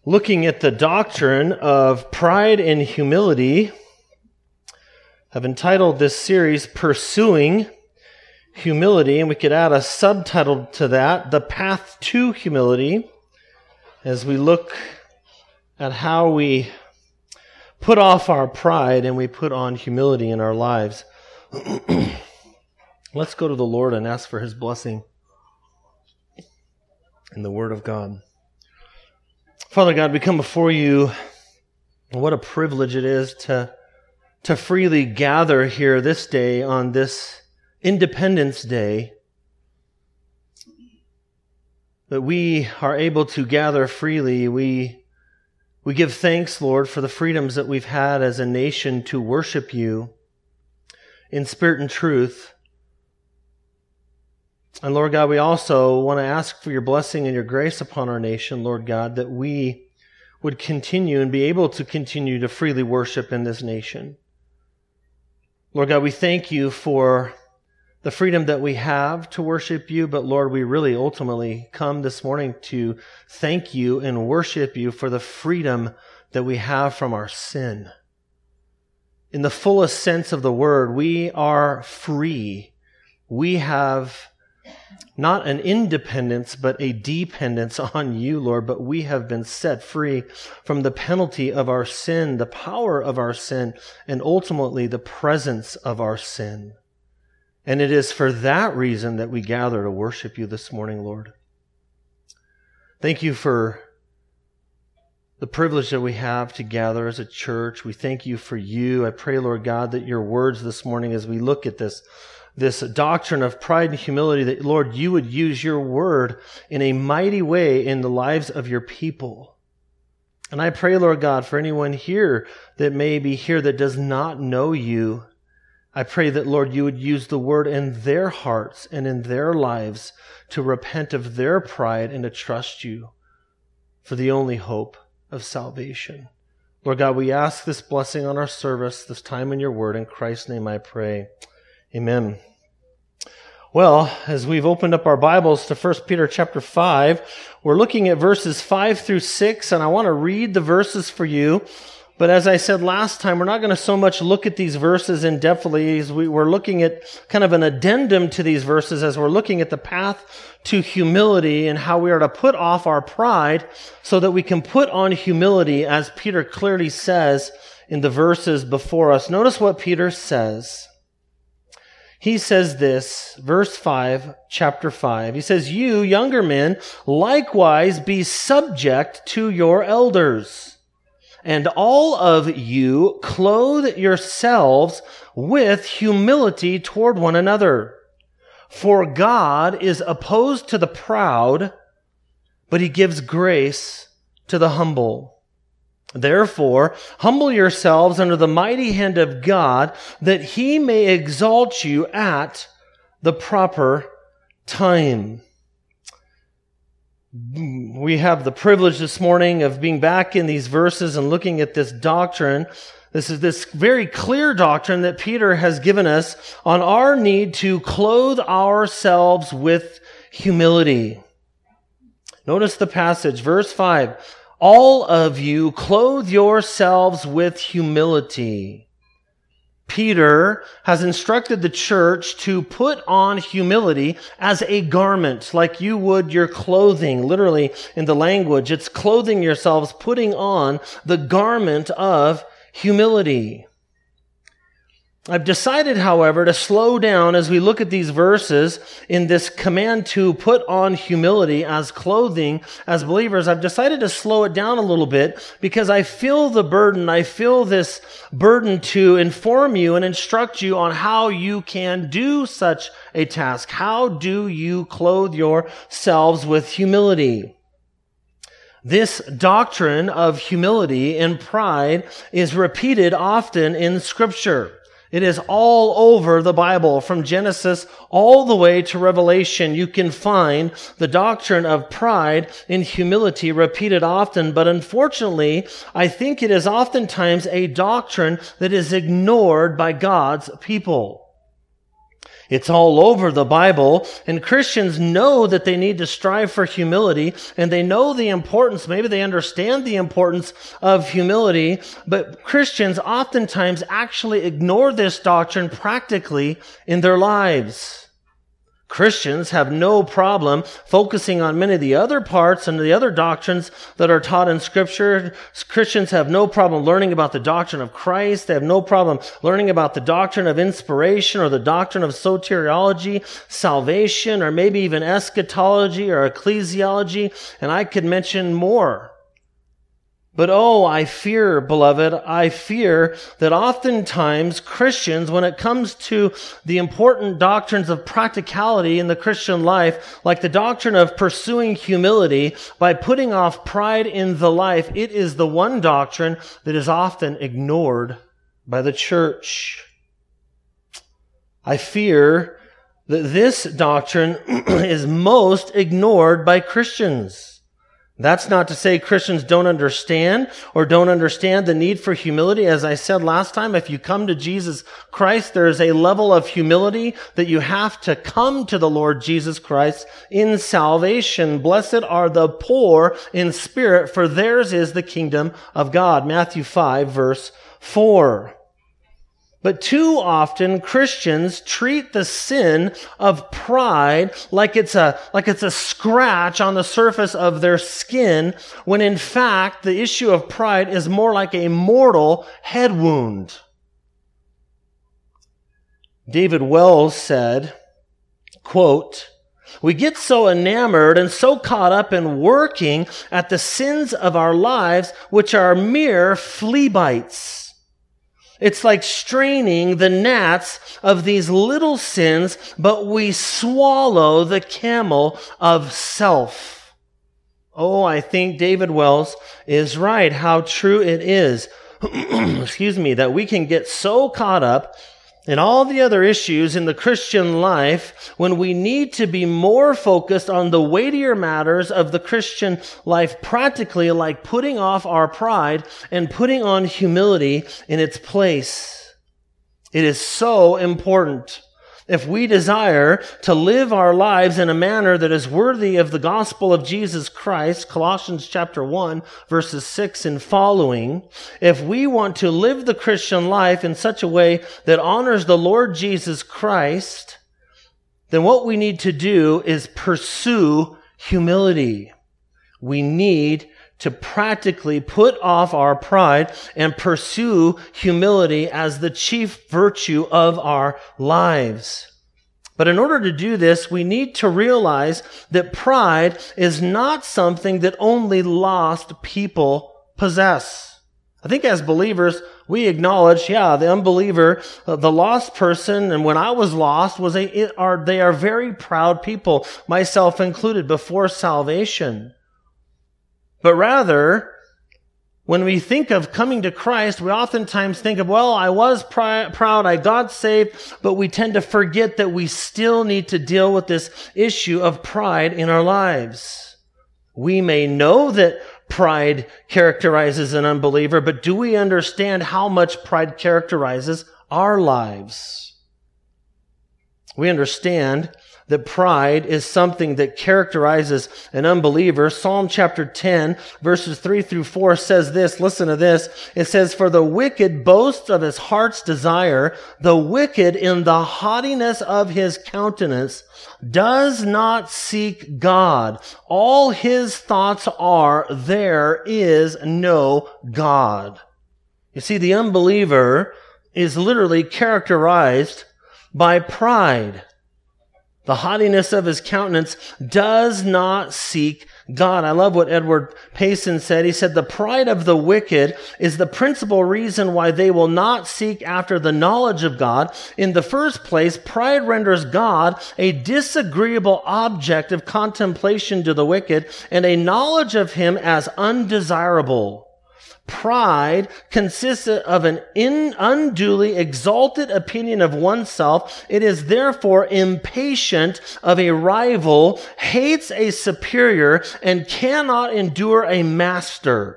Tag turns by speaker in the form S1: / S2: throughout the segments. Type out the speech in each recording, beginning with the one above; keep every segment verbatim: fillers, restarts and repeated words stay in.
S1: looking at the doctrine of pride and humility. I've entitled this series, Pursuing Humility, and we could add a subtitle to that, The Path to Humility, as we look at how we put off our pride and we put on humility in our lives. Let's go to the Lord and ask for His blessing in the Word of God. Father God, we come before You. What a privilege it is to, to freely gather here this day on this Independence Day, that we are able to gather freely. We, we give thanks, Lord, for the freedoms that we've had as a nation to worship You in spirit and truth. And Lord God, we also want to ask for Your blessing and Your grace upon our nation, Lord God, that we would continue and be able to continue to freely worship in this nation. Lord God, we thank You for the freedom that we have to worship You, but Lord, we really ultimately come this morning to thank You and worship You for the freedom that we have from our sin. In the fullest sense of the word, we are free. We have not an independence, but a dependence on You, Lord, but we have been set free from the penalty of our sin, the power of our sin, and ultimately the presence of our sin. And it is for that reason that we gather to worship You this morning, Lord. Thank You for the privilege that we have to gather as a church. We thank You for You. I pray, Lord God, that Your words this morning as we look at this, this doctrine of pride and humility, that, Lord, You would use Your word in a mighty way in the lives of Your people. And I pray, Lord God, for anyone here that may be here that does not know You, I pray that, Lord, You would use the word in their hearts and in their lives to repent of their pride and to trust You for the only hope of salvation. Lord God, we ask this blessing on our service, this time in Your word. In Christ's name I pray. Amen. Well, as we've opened up our Bibles to First Peter chapter five, we're looking at verses five through six, and I want to read the verses for you. But as I said last time, we're not going to so much look at these verses in depthly as we, we're looking at kind of an addendum to these verses as we're looking at the path to humility and how we are to put off our pride so that we can put on humility, as Peter clearly says in the verses before us. Notice what Peter says. He says this, verse five, chapter five. He says, "You younger men, likewise be subject to your elders. And all of you clothe yourselves with humility toward one another. For God is opposed to the proud, but He gives grace to the humble. Therefore, humble yourselves under the mighty hand of God, that He may exalt you at the proper time." We have the privilege this morning of being back in these verses and looking at this doctrine. This is this very clear doctrine that Peter has given us on our need to clothe ourselves with humility. Notice the passage, verse five. "All of you clothe yourselves with humility." Peter has instructed the church to put on humility as a garment, like you would your clothing. Literally, in the language, it's clothing yourselves, putting on the garment of humility. I've decided, however, to slow down as we look at these verses in this command to put on humility as clothing as believers. I've decided to slow it down a little bit because I feel the burden, I feel this burden to inform you and instruct you on how you can do such a task. How do you clothe yourselves with humility? This doctrine of humility and pride is repeated often in Scripture. It is all over the Bible, from Genesis all the way to Revelation. You can find the doctrine of pride and humility repeated often, but unfortunately, I think it is oftentimes a doctrine that is ignored by God's people. It's all over the Bible, and Christians know that they need to strive for humility, and they know the importance, maybe they understand the importance of humility, but Christians oftentimes actually ignore this doctrine practically in their lives. Christians have no problem focusing on many of the other parts and the other doctrines that are taught in Scripture. Christians have no problem learning about the doctrine of Christ. They have no problem learning about the doctrine of inspiration or the doctrine of soteriology, salvation, or maybe even eschatology or ecclesiology, and I could mention more. But oh, I fear, beloved, I fear that oftentimes Christians, when it comes to the important doctrines of practicality in the Christian life, like the doctrine of pursuing humility by putting off pride in the life, it is the one doctrine that is often ignored by the church. I fear that this doctrine is most ignored by Christians. That's not to say Christians don't understand or don't understand the need for humility. As I said last time, if you come to Jesus Christ, there is a level of humility that you have to come to the Lord Jesus Christ in salvation. Blessed are the poor in spirit, for theirs is the kingdom of God. Matthew five, verse four. But too often Christians treat the sin of pride like it's a, like it's a scratch on the surface of their skin, when in fact the issue of pride is more like a mortal head wound. David Wells said, quote, "We get so enamored and so caught up in working at the sins of our lives, which are mere flea bites. It's like straining the gnats of these little sins, but we swallow the camel of self." Oh, I think David Wells is right. How true it is, excuse me, that we can get so caught up in all the other issues in the Christian life when we need to be more focused on the weightier matters of the Christian life, practically like putting off our pride and putting on humility in its place. It is so important. If we desire to live our lives in a manner that is worthy of the gospel of Jesus Christ, Colossians chapter one, verses six and following, if we want to live the Christian life in such a way that honors the Lord Jesus Christ, then what we need to do is pursue humility. We need to practically put off our pride and pursue humility as the chief virtue of our lives. But in order to do this, we need to realize that pride is not something that only lost people possess. I think as believers, we acknowledge, yeah, the unbeliever, uh, the lost person, and when I was lost, was a, it are, they are very proud people, myself included, before salvation. But rather, when we think of coming to Christ, we oftentimes think of, well, I was pr- proud, I got saved, but we tend to forget that we still need to deal with this issue of pride in our lives. We may know that pride characterizes an unbeliever, but do we understand how much pride characterizes our lives? We understand that pride is something that characterizes an unbeliever. Psalm chapter ten, verses three through four says this. Listen to this. It says, "For the wicked boasts of his heart's desire. The wicked in the haughtiness of his countenance does not seek God. All his thoughts are, there is no God." You see, the unbeliever is literally characterized by pride. The haughtiness of his countenance does not seek God. I love what Edward Payson said. He said, "The pride of the wicked is the principal reason why they will not seek after the knowledge of God. In the first place, pride renders God a disagreeable object of contemplation to the wicked and a knowledge of him as undesirable. Pride consists of an in unduly exalted opinion of oneself. It is therefore impatient of a rival, hates a superior, and cannot endure a master.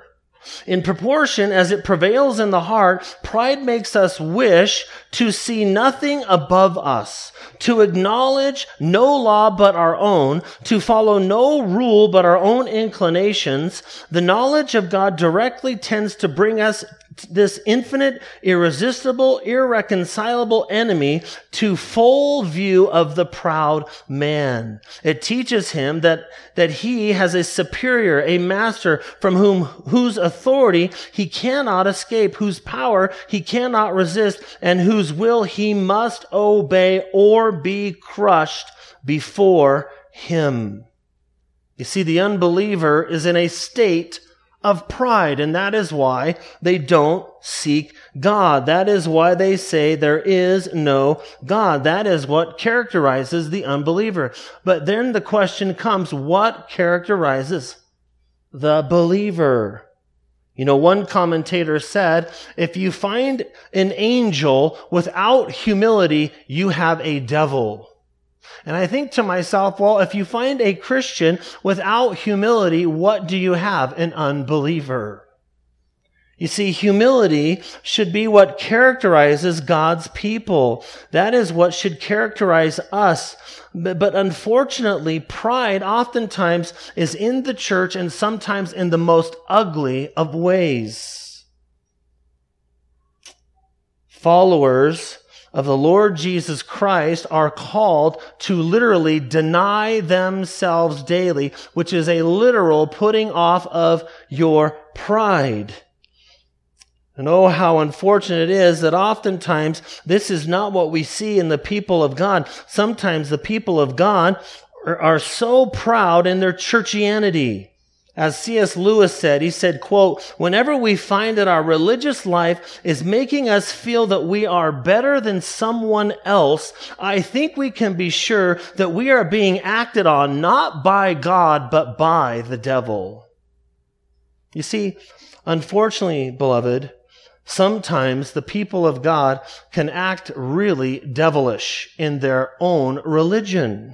S1: In proportion as it prevails in the heart, pride makes us wish to see nothing above us, to acknowledge no law but our own, to follow no rule but our own inclinations. The knowledge of God directly tends to bring us this infinite, irresistible, irreconcilable enemy to full view of the proud man. It teaches him that, that he has a superior, a master from whom, whose authority he cannot escape, whose power he cannot resist, and whose will he must obey or be crushed before him. You see, the unbeliever is in a state of pride, and that is why they don't seek God. That is why they say there is no God. That is what characterizes the unbeliever. But then the question comes, what characterizes the believer? You know, one commentator said, if you find an angel without humility, you have a devil. And I think to myself, well, if you find a Christian without humility, what do you have? An unbeliever. You see, humility should be what characterizes God's people. That is what should characterize us. But unfortunately, pride oftentimes is in the church and sometimes in the most ugly of ways. Followers of the Lord Jesus Christ are called to literally deny themselves daily, which is a literal putting off of your pride. And oh, how unfortunate it is that oftentimes this is not what we see in the people of God. Sometimes the people of God are, are so proud in their churchianity. As C S Lewis said, he said, quote, whenever we find that our religious life is making us feel that we are better than someone else, I think we can be sure that we are being acted on not by God, but by the devil. You see, unfortunately, beloved, sometimes the people of God can act really devilish in their own religion.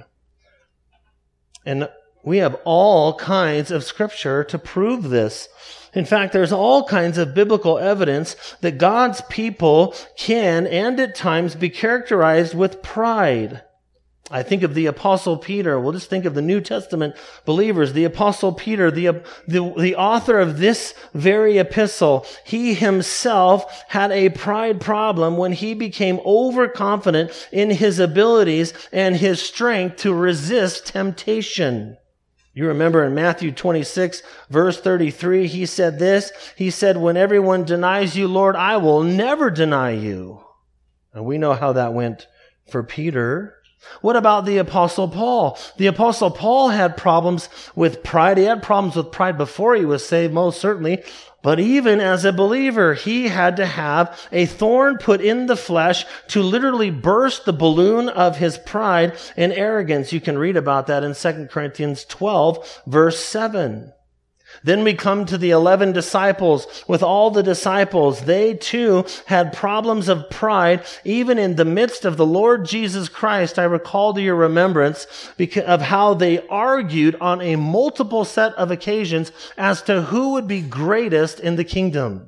S1: And we have all kinds of scripture to prove this. In fact, there's all kinds of biblical evidence that God's people can and at times be characterized with pride. I think of the Apostle Peter. We'll just think of the New Testament believers. The Apostle Peter, the, the, the author of this very epistle, he himself had a pride problem when he became overconfident in his abilities and his strength to resist temptation. You remember in Matthew twenty-six, verse thirty-three, he said this. He said, when everyone denies you, Lord, I will never deny you. And we know how that went for Peter. What about the Apostle Paul? The Apostle Paul had problems with pride. He had problems with pride before he was saved, most certainly. But even as a believer, he had to have a thorn put in the flesh to literally burst the balloon of his pride and arrogance. You can read about that in Second Corinthians twelve, verse seven. Then we come to the eleven disciples. With all the disciples, they too had problems of pride, even in the midst of the Lord Jesus Christ. I recall to your remembrance because of how they argued on a multiple set of occasions as to who would be greatest in the kingdom.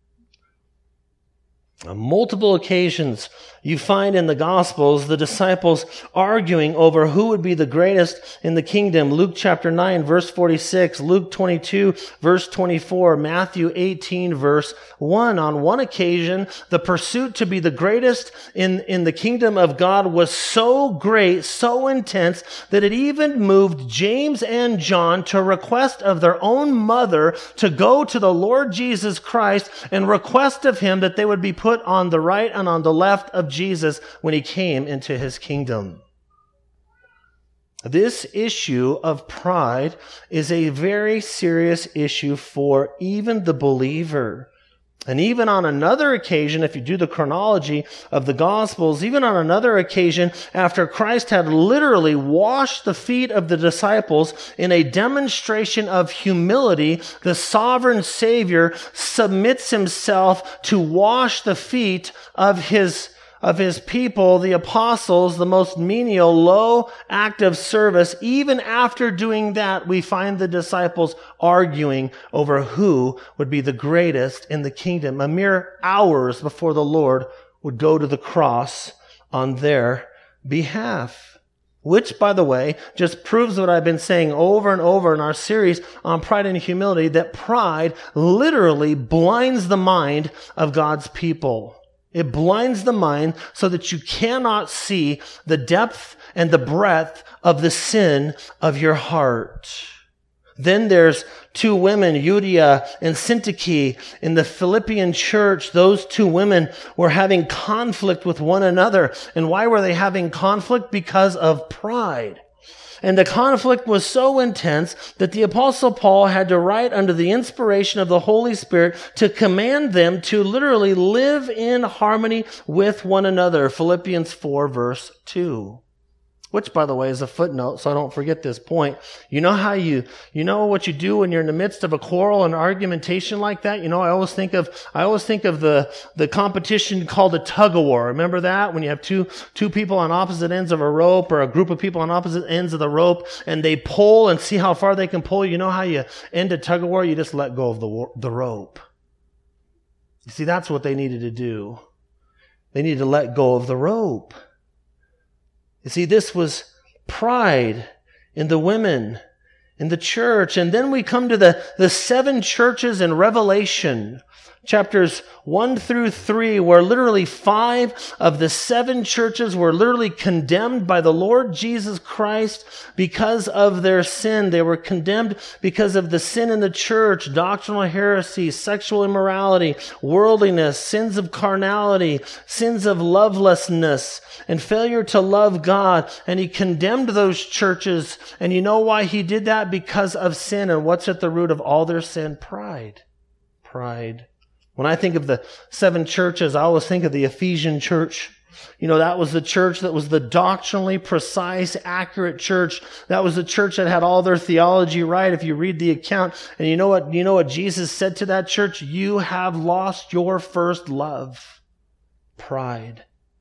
S1: On multiple occasions, you find in the Gospels the disciples arguing over who would be the greatest in the kingdom. Luke chapter nine, verse forty-six, Luke twenty-two, verse twenty-four, Matthew eighteen, verse one. On one occasion, the pursuit to be the greatest in, in the kingdom of God was so great, so intense, that it even moved James and John to request of their own mother to go to the Lord Jesus Christ and request of him that they would be put on the right and on the left of Jesus when he came into his kingdom. This issue of pride is a very serious issue for even the believer. And even on another occasion, if you do the chronology of the Gospels, even on another occasion, after Christ had literally washed the feet of the disciples in a demonstration of humility, the sovereign Savior submits himself to wash the feet of his of his people, the apostles, the most menial, low act of service. Even after doing that, we find the disciples arguing over who would be the greatest in the kingdom, a mere hours before the Lord would go to the cross on their behalf. Which, by the way, just proves what I've been saying over and over in our series on pride and humility, that pride literally blinds the mind of God's people. It blinds the mind so that you cannot see the depth and the breadth of the sin of your heart. Then there's two women, Euodia and Syntyche, in the Philippian church. Those two women were having conflict with one another. And why were they having conflict? Because of pride. And the conflict was so intense that the Apostle Paul had to write under the inspiration of the Holy Spirit to command them to literally live in harmony with one another. Philippians four, verse two. Which, by the way, is a footnote, so I don't forget this point. You know how you, you know what you do when you're in the midst of a quarrel and argumentation like that? You know, I always think of, I always think of the, the competition called a tug-of-war. Remember that? When you have two, two people on opposite ends of a rope, or a group of people on opposite ends of the rope, and they pull and see how far they can pull. You know how you end a tug-of-war? You just let go of the, the rope. You see, that's what they needed to do. They needed to let go of the rope. You see, this was pride in the women, in the church. And then we come to the, the seven churches in Revelation, chapters one through three, where literally five of the seven churches were literally condemned by the Lord Jesus Christ because of their sin. They were condemned because of the sin in the church, doctrinal heresy, sexual immorality, worldliness, sins of carnality, sins of lovelessness, and failure to love God. And he condemned those churches. And you know why he did that? Because of sin. And what's at the root of all their sin? Pride. Pride. When I think of the seven churches, I always think of the Ephesian church. You know, that was the church that was the doctrinally precise, accurate church. That was the church that had all their theology right. If you read the account, and you know what, you know what Jesus said to that church? You have lost your first love. Pride.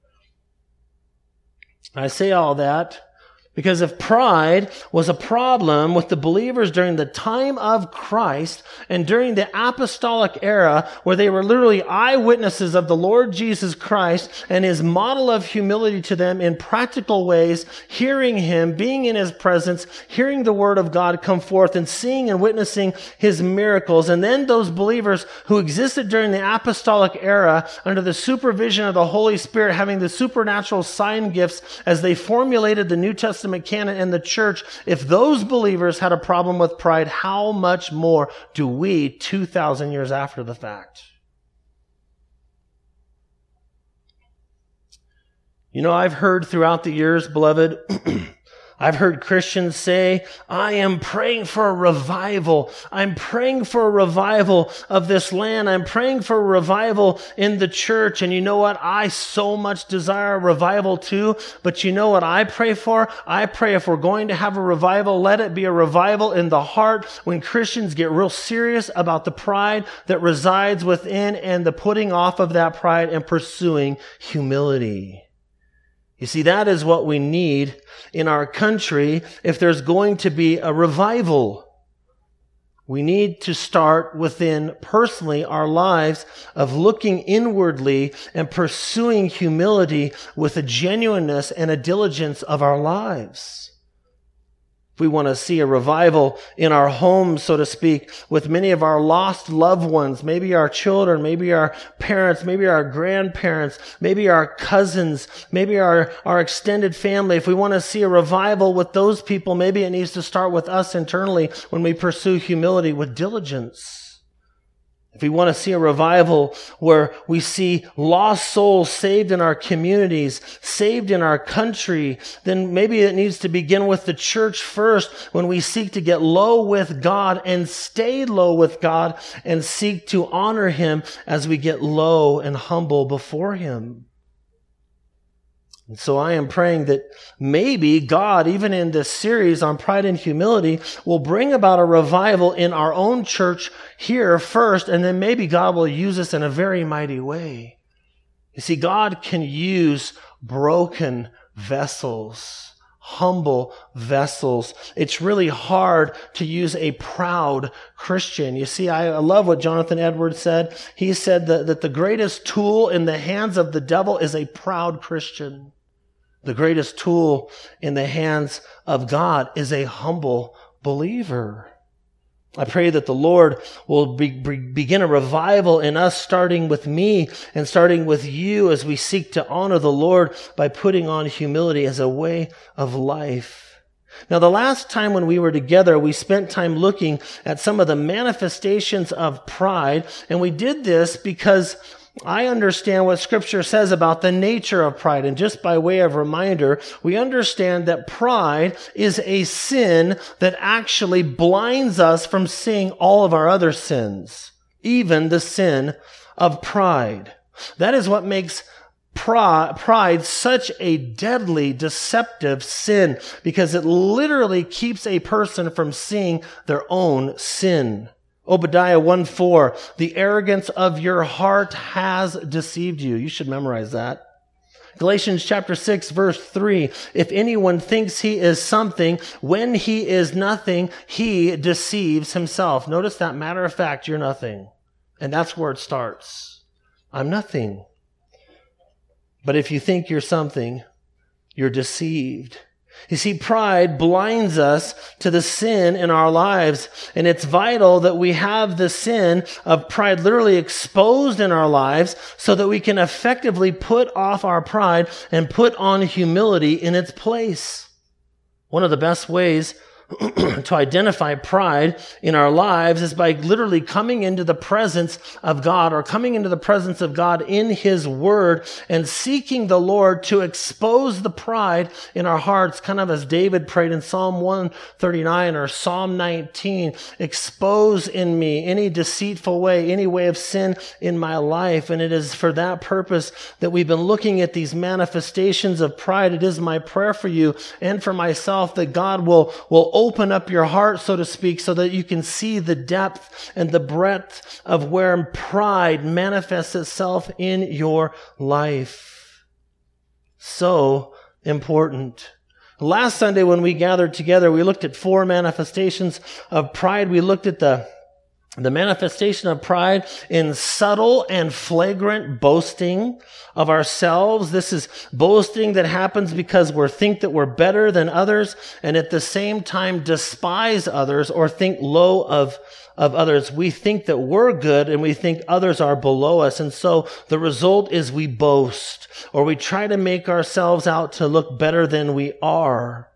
S1: I say all that because if pride was a problem with the believers during the time of Christ and during the apostolic era, where they were literally eyewitnesses of the Lord Jesus Christ and his model of humility to them in practical ways, hearing him, being in his presence, hearing the word of God come forth and seeing and witnessing his miracles. And then those believers who existed during the apostolic era under the supervision of the Holy Spirit, having the supernatural sign gifts as they formulated the New Testament canon in the church, if those believers had a problem with pride, how much more do we two thousand years after the fact? You know, I've heard throughout the years, beloved, I've heard Christians say, I am praying for a revival. I'm praying for a revival of this land. I'm praying for a revival in the church. And you know what? I so much desire a revival too. But you know what I pray for? I pray if we're going to have a revival, let it be a revival in the heart when Christians get real serious about the pride that resides within and the putting off of that pride and pursuing humility. You see, that is what we need in our country if there's going to be a revival. We need to start within personally our lives of looking inwardly and pursuing humility with a genuineness and a diligence of our lives. If we want to see a revival in our homes, so to speak, with many of our lost loved ones, maybe our children, maybe our parents, maybe our grandparents, maybe our cousins, maybe our, our extended family, if we want to see a revival with those people, maybe it needs to start with us internally when we pursue humility with diligence. If we want to see a revival where we see lost souls saved in our communities, saved in our country, then maybe it needs to begin with the church first when we seek to get low with God and stay low with God and seek to honor him as we get low and humble before him. And so I am praying that maybe God, even in this series on pride and humility, will bring about a revival in our own church here first, and then maybe God will use us in a very mighty way You see, God can use broken vessels, humble vessels. It's really hard to use a proud Christian. You see, I love what Jonathan Edwards said. He said that, that the greatest tool in the hands of the devil is a proud Christian. The greatest tool in the hands of God is a humble believer. I pray that the Lord will be, be, begin a revival in us, starting with me and starting with you as we seek to honor the Lord by putting on humility as a way of life. Now, the last time when we were together, we spent time looking at some of the manifestations of pride, and we did this because I understand what Scripture says about the nature of pride. And just by way of reminder, we understand that pride is a sin that actually blinds us from seeing all of our other sins, even the sin of pride. That is what makes pride such a deadly, deceptive sin, because it literally keeps a person from seeing their own sin. Obadiah one four, the arrogance of your heart has deceived you. You should memorize that. Galatians chapter six, verse three, if anyone thinks he is something, when he is nothing, he deceives himself. Notice that, matter of fact, you're nothing. And that's where it starts. I'm nothing. But if you think you're something, you're deceived. You see, pride blinds us to the sin in our lives, and it's vital that we have the sin of pride literally exposed in our lives so that we can effectively put off our pride and put on humility in its place. One of the best ways to identify pride in our lives is by literally coming into the presence of God, or coming into the presence of God in His Word and seeking the Lord to expose the pride in our hearts, kind of as David prayed in Psalm one thirty-nine or Psalm nineteen, expose in me any deceitful way, any way of sin in my life. And it is for that purpose that we've been looking at these manifestations of pride. It is my prayer for you and for myself that God will, will open up your heart, so to speak, so that you can see the depth and the breadth of where pride manifests itself in your life. So important. Last Sunday when we gathered together, we looked at four manifestations of pride. We looked at the The manifestation of pride in subtle and flagrant boasting of ourselves. This is boasting that happens because we think that we're better than others, and at the same time despise others or think low of, of others. We think that we're good and we think others are below us. And so the result is we boast, or we try to make ourselves out to look better than we are.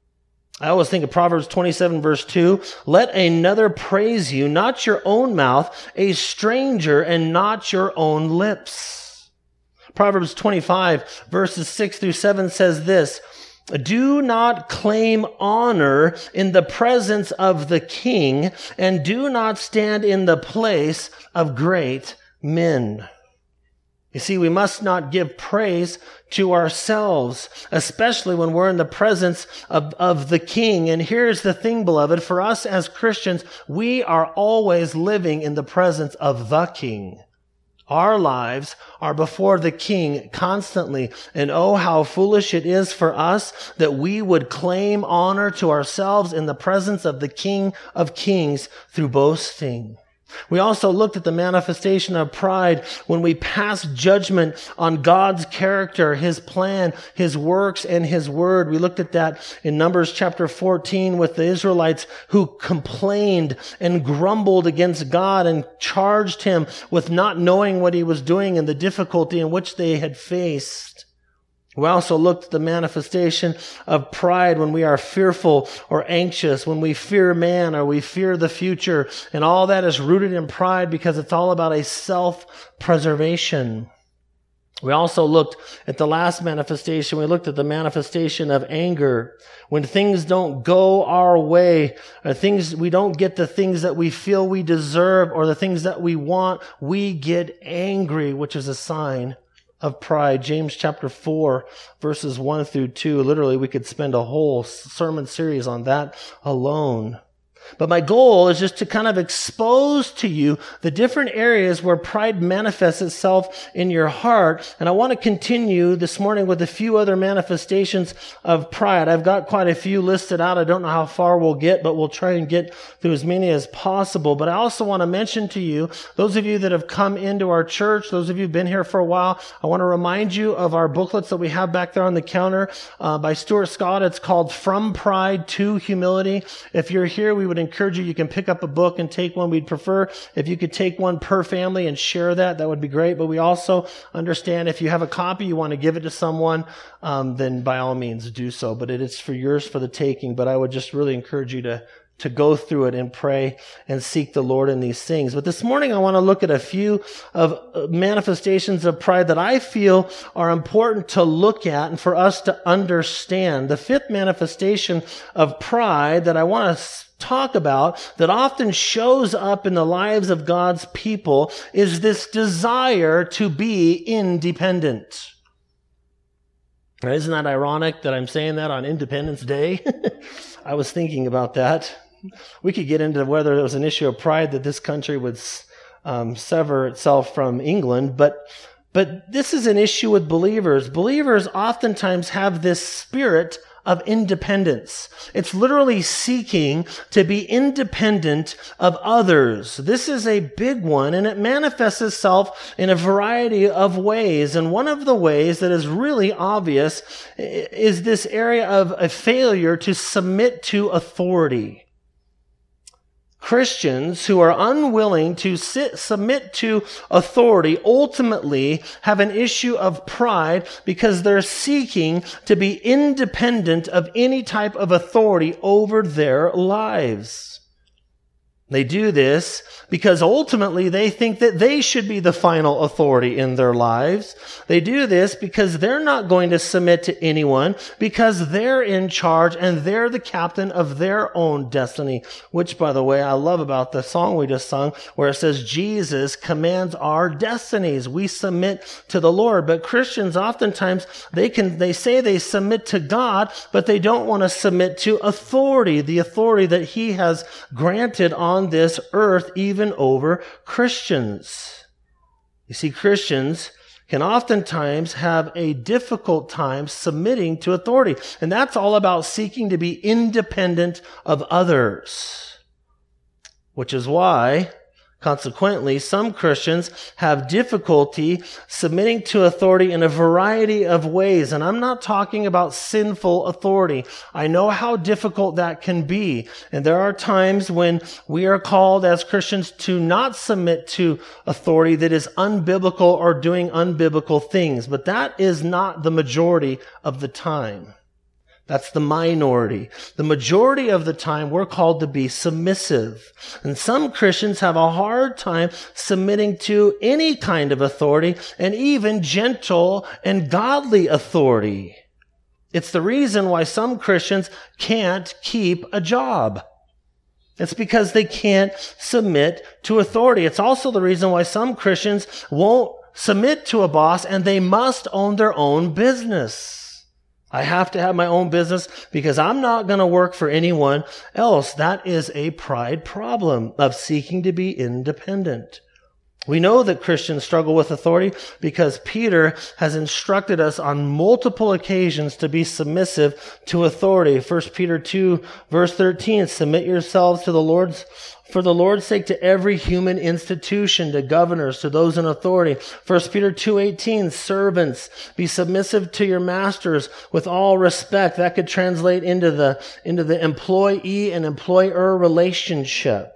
S1: I always think of Proverbs twenty-seven, verse two. Let another praise you, not your own mouth, a stranger, and not your own lips. Proverbs twenty-five, verses six through seven says this. Do not claim honor in the presence of the king, and do not stand in the place of great men. You see, we must not give praise to ourselves, especially when we're in the presence of, of the King. And here's the thing, beloved, for us as Christians, we are always living in the presence of the King. Our lives are before the King constantly. And oh, how foolish it is for us that we would claim honor to ourselves in the presence of the King of Kings through boasting. We also looked at the manifestation of pride when we pass judgment on God's character, His plan, His works, and His word. We looked at that in Numbers chapter fourteen with the Israelites who complained and grumbled against God and charged Him with not knowing what He was doing and the difficulty in which they had faced. We also looked at the manifestation of pride when we are fearful or anxious, when we fear man or we fear the future. And all that is rooted in pride because it's all about a self-preservation. We also looked at the last manifestation. We looked at the manifestation of anger. When things don't go our way, or things we don't get the things that we feel we deserve or the things that we want, we get angry, which is a sign of pride. James chapter four, verses one through two. Literally, we could spend a whole sermon series on that alone. But my goal is just to kind of expose to you the different areas where pride manifests itself in your heart. And I want to continue this morning with a few other manifestations of pride. I've got quite a few listed out. I don't know how far we'll get, but we'll try and get through as many as possible. But I also want to mention to you, those of you that have come into our church, those of you who've been here for a while, I want to remind you of our booklets that we have back there on the counter uh, by Stuart Scott. It's called From Pride to Humility. If you're here, we would encourage you, you can pick up a book and take one. We'd prefer if you could take one per family and share that. That would be great. But we also understand if you have a copy, you want to give it to someone, um, then by all means do so. But it is for yours for the taking. But I would just really encourage you to to go through it and pray and seek the Lord in these things. But this morning I want to look at a few of manifestations of pride that I feel are important to look at and for us to understand. The fifth manifestation of pride that I want to talk about that often shows up in the lives of God's people is this desire to be independent. Now, isn't that ironic that I'm saying that on Independence Day? I was thinking about that. We could get into whether it was an issue of pride that this country would um, sever itself from England, but but this is an issue with believers. Believers oftentimes have this spirit of independence. It's literally seeking to be independent of others. This is a big one, and it manifests itself in a variety of ways. And one of the ways that is really obvious is this area of a failure to submit to authority. Christians who are unwilling to sit, submit to authority ultimately have an issue of pride because they're seeking to be independent of any type of authority over their lives. They do this because ultimately they think that they should be the final authority in their lives. They do this because they're not going to submit to anyone because they're in charge and they're the captain of their own destiny, which, by the way, I love about the song we just sung where it says Jesus commands our destinies. We submit to the Lord. But Christians oftentimes, they can, they say they submit to God, but they don't want to submit to authority, the authority that He has granted on this earth, even over Christians. You see, Christians can oftentimes have a difficult time submitting to authority, and that's all about seeking to be independent of others, which is why, consequently, some Christians have difficulty submitting to authority in a variety of ways. And I'm not talking about sinful authority. I know how difficult that can be. And there are times when we are called as Christians to not submit to authority that is unbiblical or doing unbiblical things. But that is not the majority of the time. That's the minority. The majority of the time, we're called to be submissive. And some Christians have a hard time submitting to any kind of authority, and even gentle and godly authority. It's the reason why some Christians can't keep a job. It's because they can't submit to authority. It's also the reason why some Christians won't submit to a boss, and they must own their own business. I have to have my own business because I'm not going to work for anyone else. That is a pride problem of seeking to be independent. We know that Christians struggle with authority because Peter has instructed us on multiple occasions to be submissive to authority. First Peter two, verse thirteen, submit yourselves to the Lord's For the Lord's sake, to every human institution, to governors, to those in authority. First Peter two eighteen, servants, be submissive to your masters with all respect. That could translate into the, into the employee and employer relationship.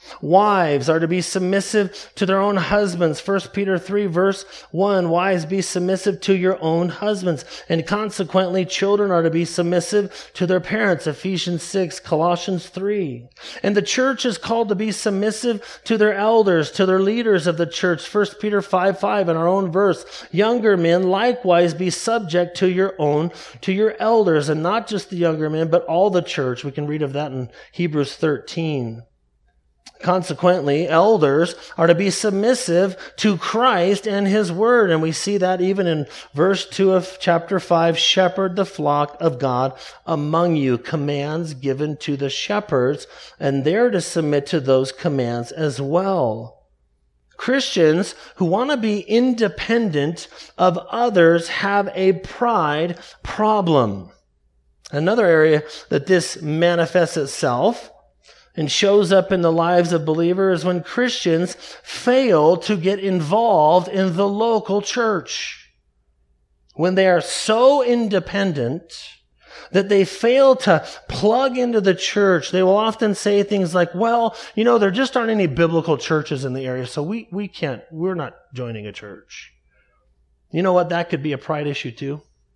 S1: Wives are to be submissive to their own husbands. First Peter three, verse one, wives, be submissive to your own husbands. And consequently, children are to be submissive to their parents. Ephesians six, Colossians three. And the church is called to be submissive to their elders, to their leaders of the church. First Peter five, five, in our own verse. Younger men, likewise, be subject to your own, to your elders, and not just the younger men, but all the church. We can read of that in Hebrews thirteen. Consequently, elders are to be submissive to Christ and his word. And we see that even in verse two of chapter five, shepherd the flock of God among you, commands given to the shepherds, and they're to submit to those commands as well. Christians who want to be independent of others have a pride problem. Another area that this manifests itself and shows up in the lives of believers when Christians fail to get involved in the local church. When they are so independent that they fail to plug into the church, they will often say things like, well, you know, there just aren't any biblical churches in the area, so we, we can't, we're not joining a church. You know what? That could be a pride issue too.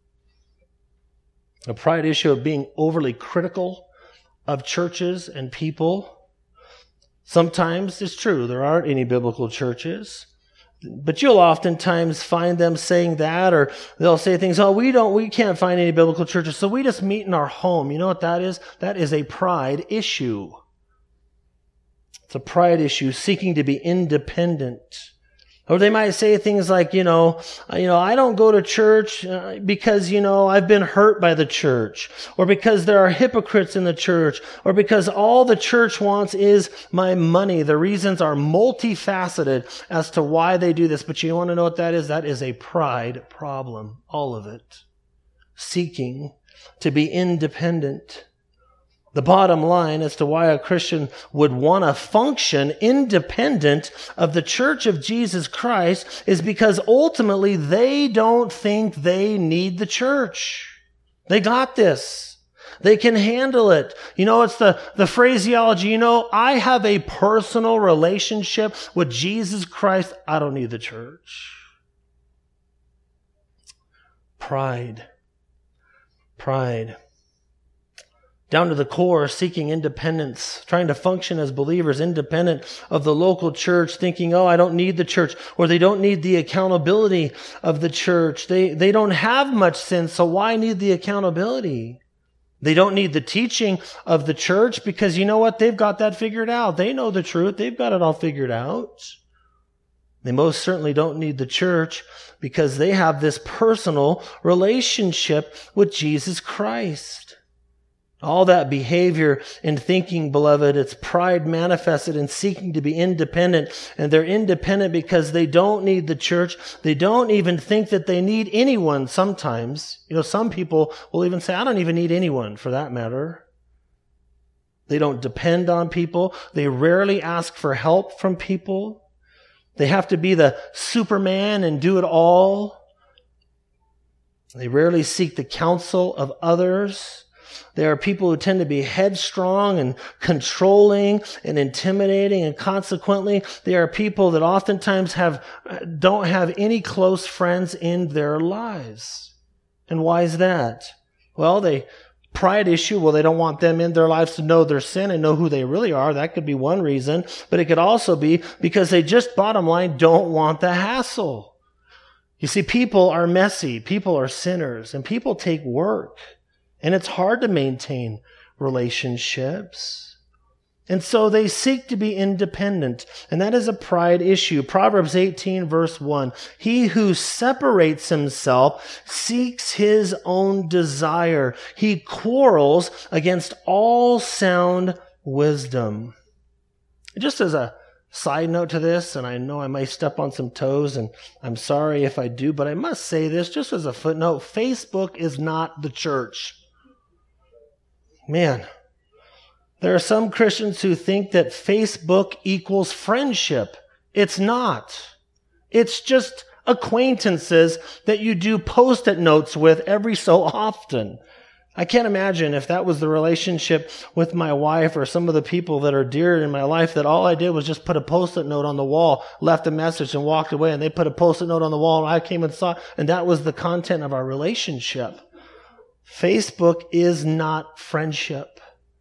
S1: A pride issue of being overly critical of churches and people. Sometimes it's true, there aren't any biblical churches, but you'll oftentimes find them saying that, or they'll say things, oh, we don't, we can't find any biblical churches, so we just meet in our home. You know what that is? That is a pride issue. It's a pride issue, seeking to be independent. Or they might say things like, you know, you know, I don't go to church because, you know, I've been hurt by the church, or because there are hypocrites in the church, or because all the church wants is my money. The reasons are multifaceted as to why they do this. But you want to know what that is? That is a pride problem. All of it. Seeking to be independent. The bottom line as to why a Christian would want to function independent of the church of Jesus Christ is because ultimately they don't think they need the church. They got this. They can handle it. You know, it's the, the phraseology, you know, I have a personal relationship with Jesus Christ. I don't need the church. Pride. Pride. Down to the core, seeking independence, trying to function as believers independent of the local church, thinking, oh, I don't need the church, or they don't need the accountability of the church. They, they don't have much sin, so why need the accountability? They don't need the teaching of the church because you know what? They've got that figured out. They know the truth. They've got it all figured out. They most certainly don't need the church because they have this personal relationship with Jesus Christ. All that behavior and thinking, beloved, it's pride manifested in seeking to be independent. And they're independent because they don't need the church. They don't even think that they need anyone sometimes. You know, some people will even say, I don't even need anyone for that matter. They don't depend on people. They rarely ask for help from people. They have to be the Superman and do it all. They rarely seek the counsel of others. There are people who tend to be headstrong and controlling and intimidating, and consequently, there are people that oftentimes have don't have any close friends in their lives. And why is that? Well, they pride issue. Well, they don't want them in their lives to know their sin and know who they really are. That could be one reason. But it could also be because they just, bottom line, don't want the hassle. You see, people are messy. People are sinners. And people take work. And it's hard to maintain relationships. And so they seek to be independent. And that is a pride issue. Proverbs eighteen verse one. He who separates himself seeks his own desire. He quarrels against all sound wisdom. Just as a side note to this, and I know I may step on some toes, and I'm sorry if I do, but I must say this just as a footnote. Facebook is not the church. Man, there are some Christians who think that Facebook equals friendship. It's not. It's just acquaintances that you do post-it notes with every so often. I can't imagine if that was the relationship with my wife or some of the people that are dear in my life, that all I did was just put a post-it note on the wall, left a message and walked away, and they put a post-it note on the wall and I came and saw, and that was the content of our relationship. Facebook is not friendship.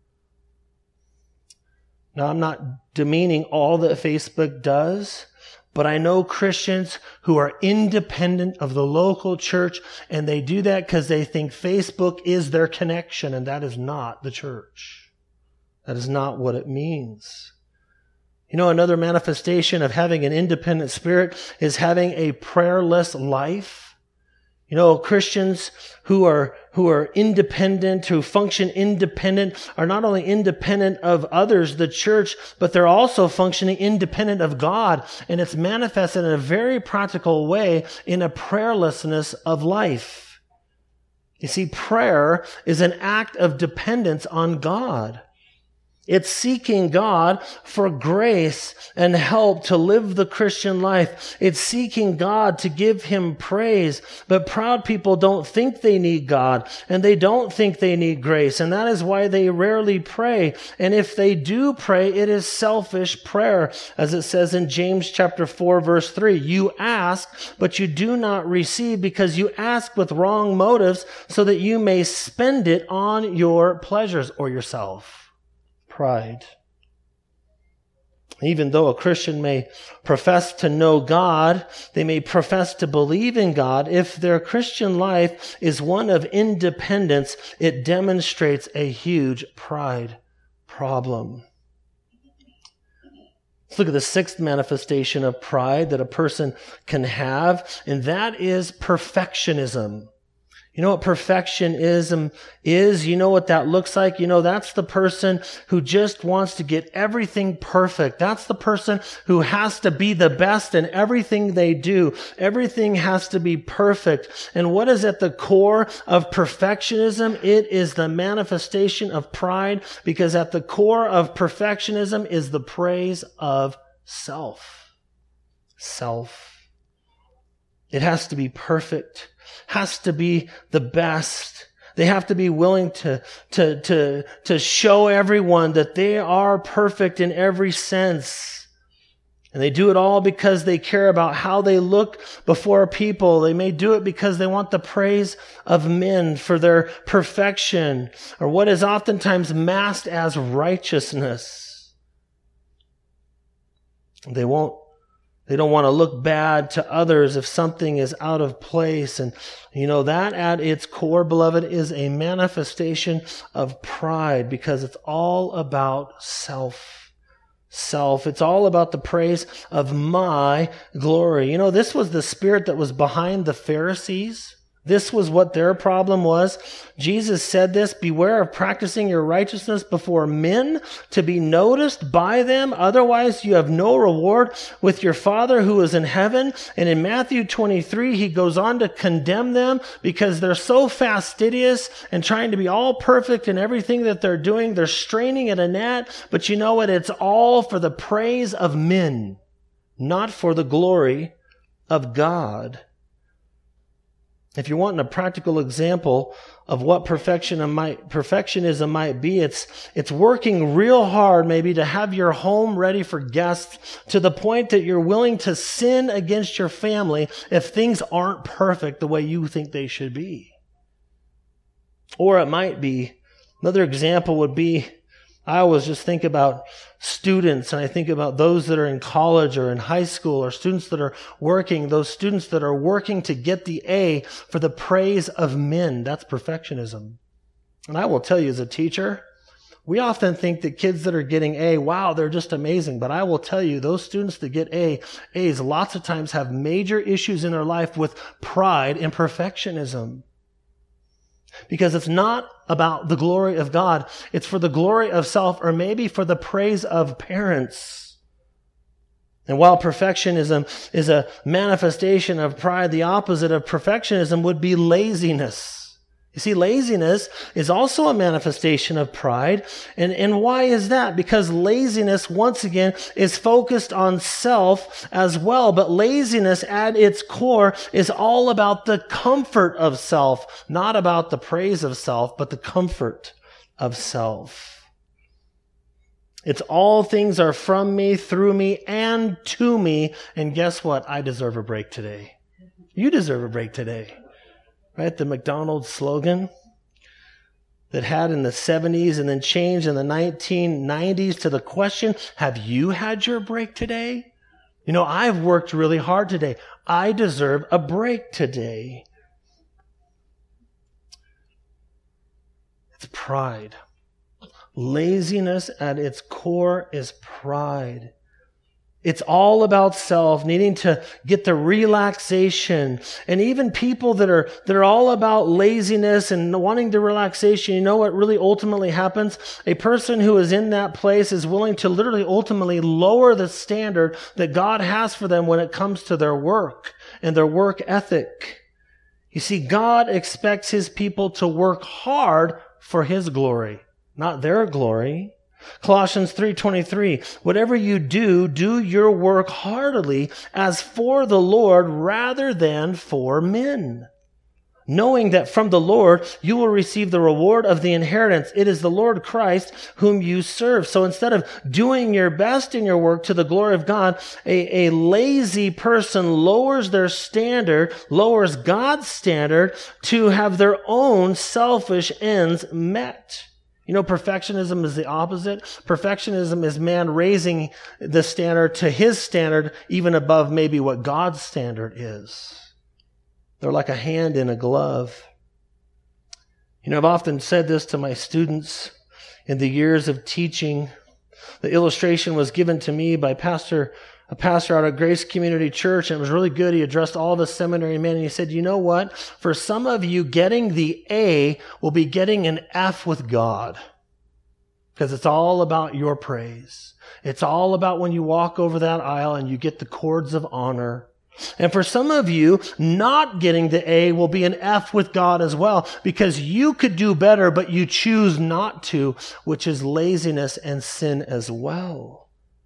S1: Now, I'm not demeaning all that Facebook does, but I know Christians who are independent of the local church, and they do that because they think Facebook is their connection, and that is not the church. That is not what it means. You know, another manifestation of having an independent spirit is having a prayerless life. You know, Christians who are who are independent, who function independent, are not only independent of others, the church, but they're also functioning independent of God. And it's manifested in a very practical way in a prayerlessness of life. You see, prayer is an act of dependence on God. It's seeking God for grace and help to live the Christian life. It's seeking God to give Him praise. But proud people don't think they need God, and they don't think they need grace. And that is why they rarely pray. And if they do pray, it is selfish prayer. As it says in James chapter four, verse three, you ask, but you do not receive because you ask with wrong motives so that you may spend it on your pleasures or yourself. Pride. Even though a Christian may profess to know God, they may profess to believe in God, if their Christian life is one of independence, it demonstrates a huge pride problem. Let's look at the sixth manifestation of pride that a person can have, and that is perfectionism. You know what perfectionism is? You know what that looks like? You know, that's the person who just wants to get everything perfect. That's the person who has to be the best in everything they do. Everything has to be perfect. And what is at the core of perfectionism? It is the manifestation of pride, because at the core of perfectionism is the praise of self. Self. It has to be perfect. Has to be the best. They have to be willing to, to, to, to show everyone that they are perfect in every sense. And they do it all because they care about how they look before people. They may do it because they want the praise of men for their perfection, or what is oftentimes masked as righteousness. They won't They don't want to look bad to others if something is out of place. And, you know, that at its core, beloved, is a manifestation of pride, because it's all about self. Self. It's all about the praise of my glory. You know, this was the spirit that was behind the Pharisees. This was what their problem was. Jesus said this, beware of practicing your righteousness before men to be noticed by them. Otherwise, you have no reward with your Father who is in heaven. And in Matthew twenty-three, he goes on to condemn them because they're so fastidious and trying to be all perfect in everything that they're doing. They're straining at a gnat, but you know what? It's all for the praise of men, not for the glory of God. If you're wanting a practical example of what perfectionism might, perfectionism might be, it's, it's working real hard maybe to have your home ready for guests to the point that you're willing to sin against your family if things aren't perfect the way you think they should be. Or it might be, another example would be, I always just think about students, and I think about those that are in college or in high school, or students that are working, those students that are working to get the A for the praise of men. That's perfectionism. And I will tell you, as a teacher, we often think that kids that are getting A, wow, they're just amazing. But I will tell you, those students that get A, A's lots of times have major issues in their life with pride and perfectionism. Because it's not about the glory of God. It's for the glory of self, or maybe for the praise of parents. And while perfectionism is a manifestation of pride, the opposite of perfectionism would be laziness. You see, laziness is also a manifestation of pride. And, and why is that? Because laziness, once again, is focused on self as well. But laziness at its core is all about the comfort of self, not about the praise of self, but the comfort of self. It's all things are from me, through me, and to me. And guess what? I deserve a break today. You deserve a break today. Right? The McDonald's slogan that had in the seventies and then changed in the nineteen nineties to the question, have you had your break today? You know, I've worked really hard today. I deserve a break today. It's pride. Laziness at its core is pride. It's all about self, needing to get the relaxation. And even people that are, that are all about laziness and wanting the relaxation, you know what really ultimately happens? A person who is in that place is willing to literally ultimately lower the standard that God has for them when it comes to their work and their work ethic. You see, God expects his people to work hard for his glory, not their glory. Colossians three twenty-three, whatever you do, do your work heartily as for the Lord rather than for men, knowing that from the Lord you will receive the reward of the inheritance. It is the Lord Christ whom you serve. So instead of doing your best in your work to the glory of God, a, a lazy person lowers their standard, lowers God's standard to have their own selfish ends met. You know, perfectionism is the opposite. Perfectionism is man raising the standard to his standard, even above maybe what God's standard is. They're like a hand in a glove. You know, I've often said this to my students in the years of teaching. The illustration was given to me by pastor, a pastor out of Grace Community Church, and it was really good. He addressed all the seminary men, and he said, you know what? For some of you, getting the A will be getting an F with God, because it's all about your praise. It's all about when you walk over that aisle and you get the cords of honor. And for some of you, not getting the A will be an F with God as well, because you could do better, but you choose not to, which is laziness and sin as well.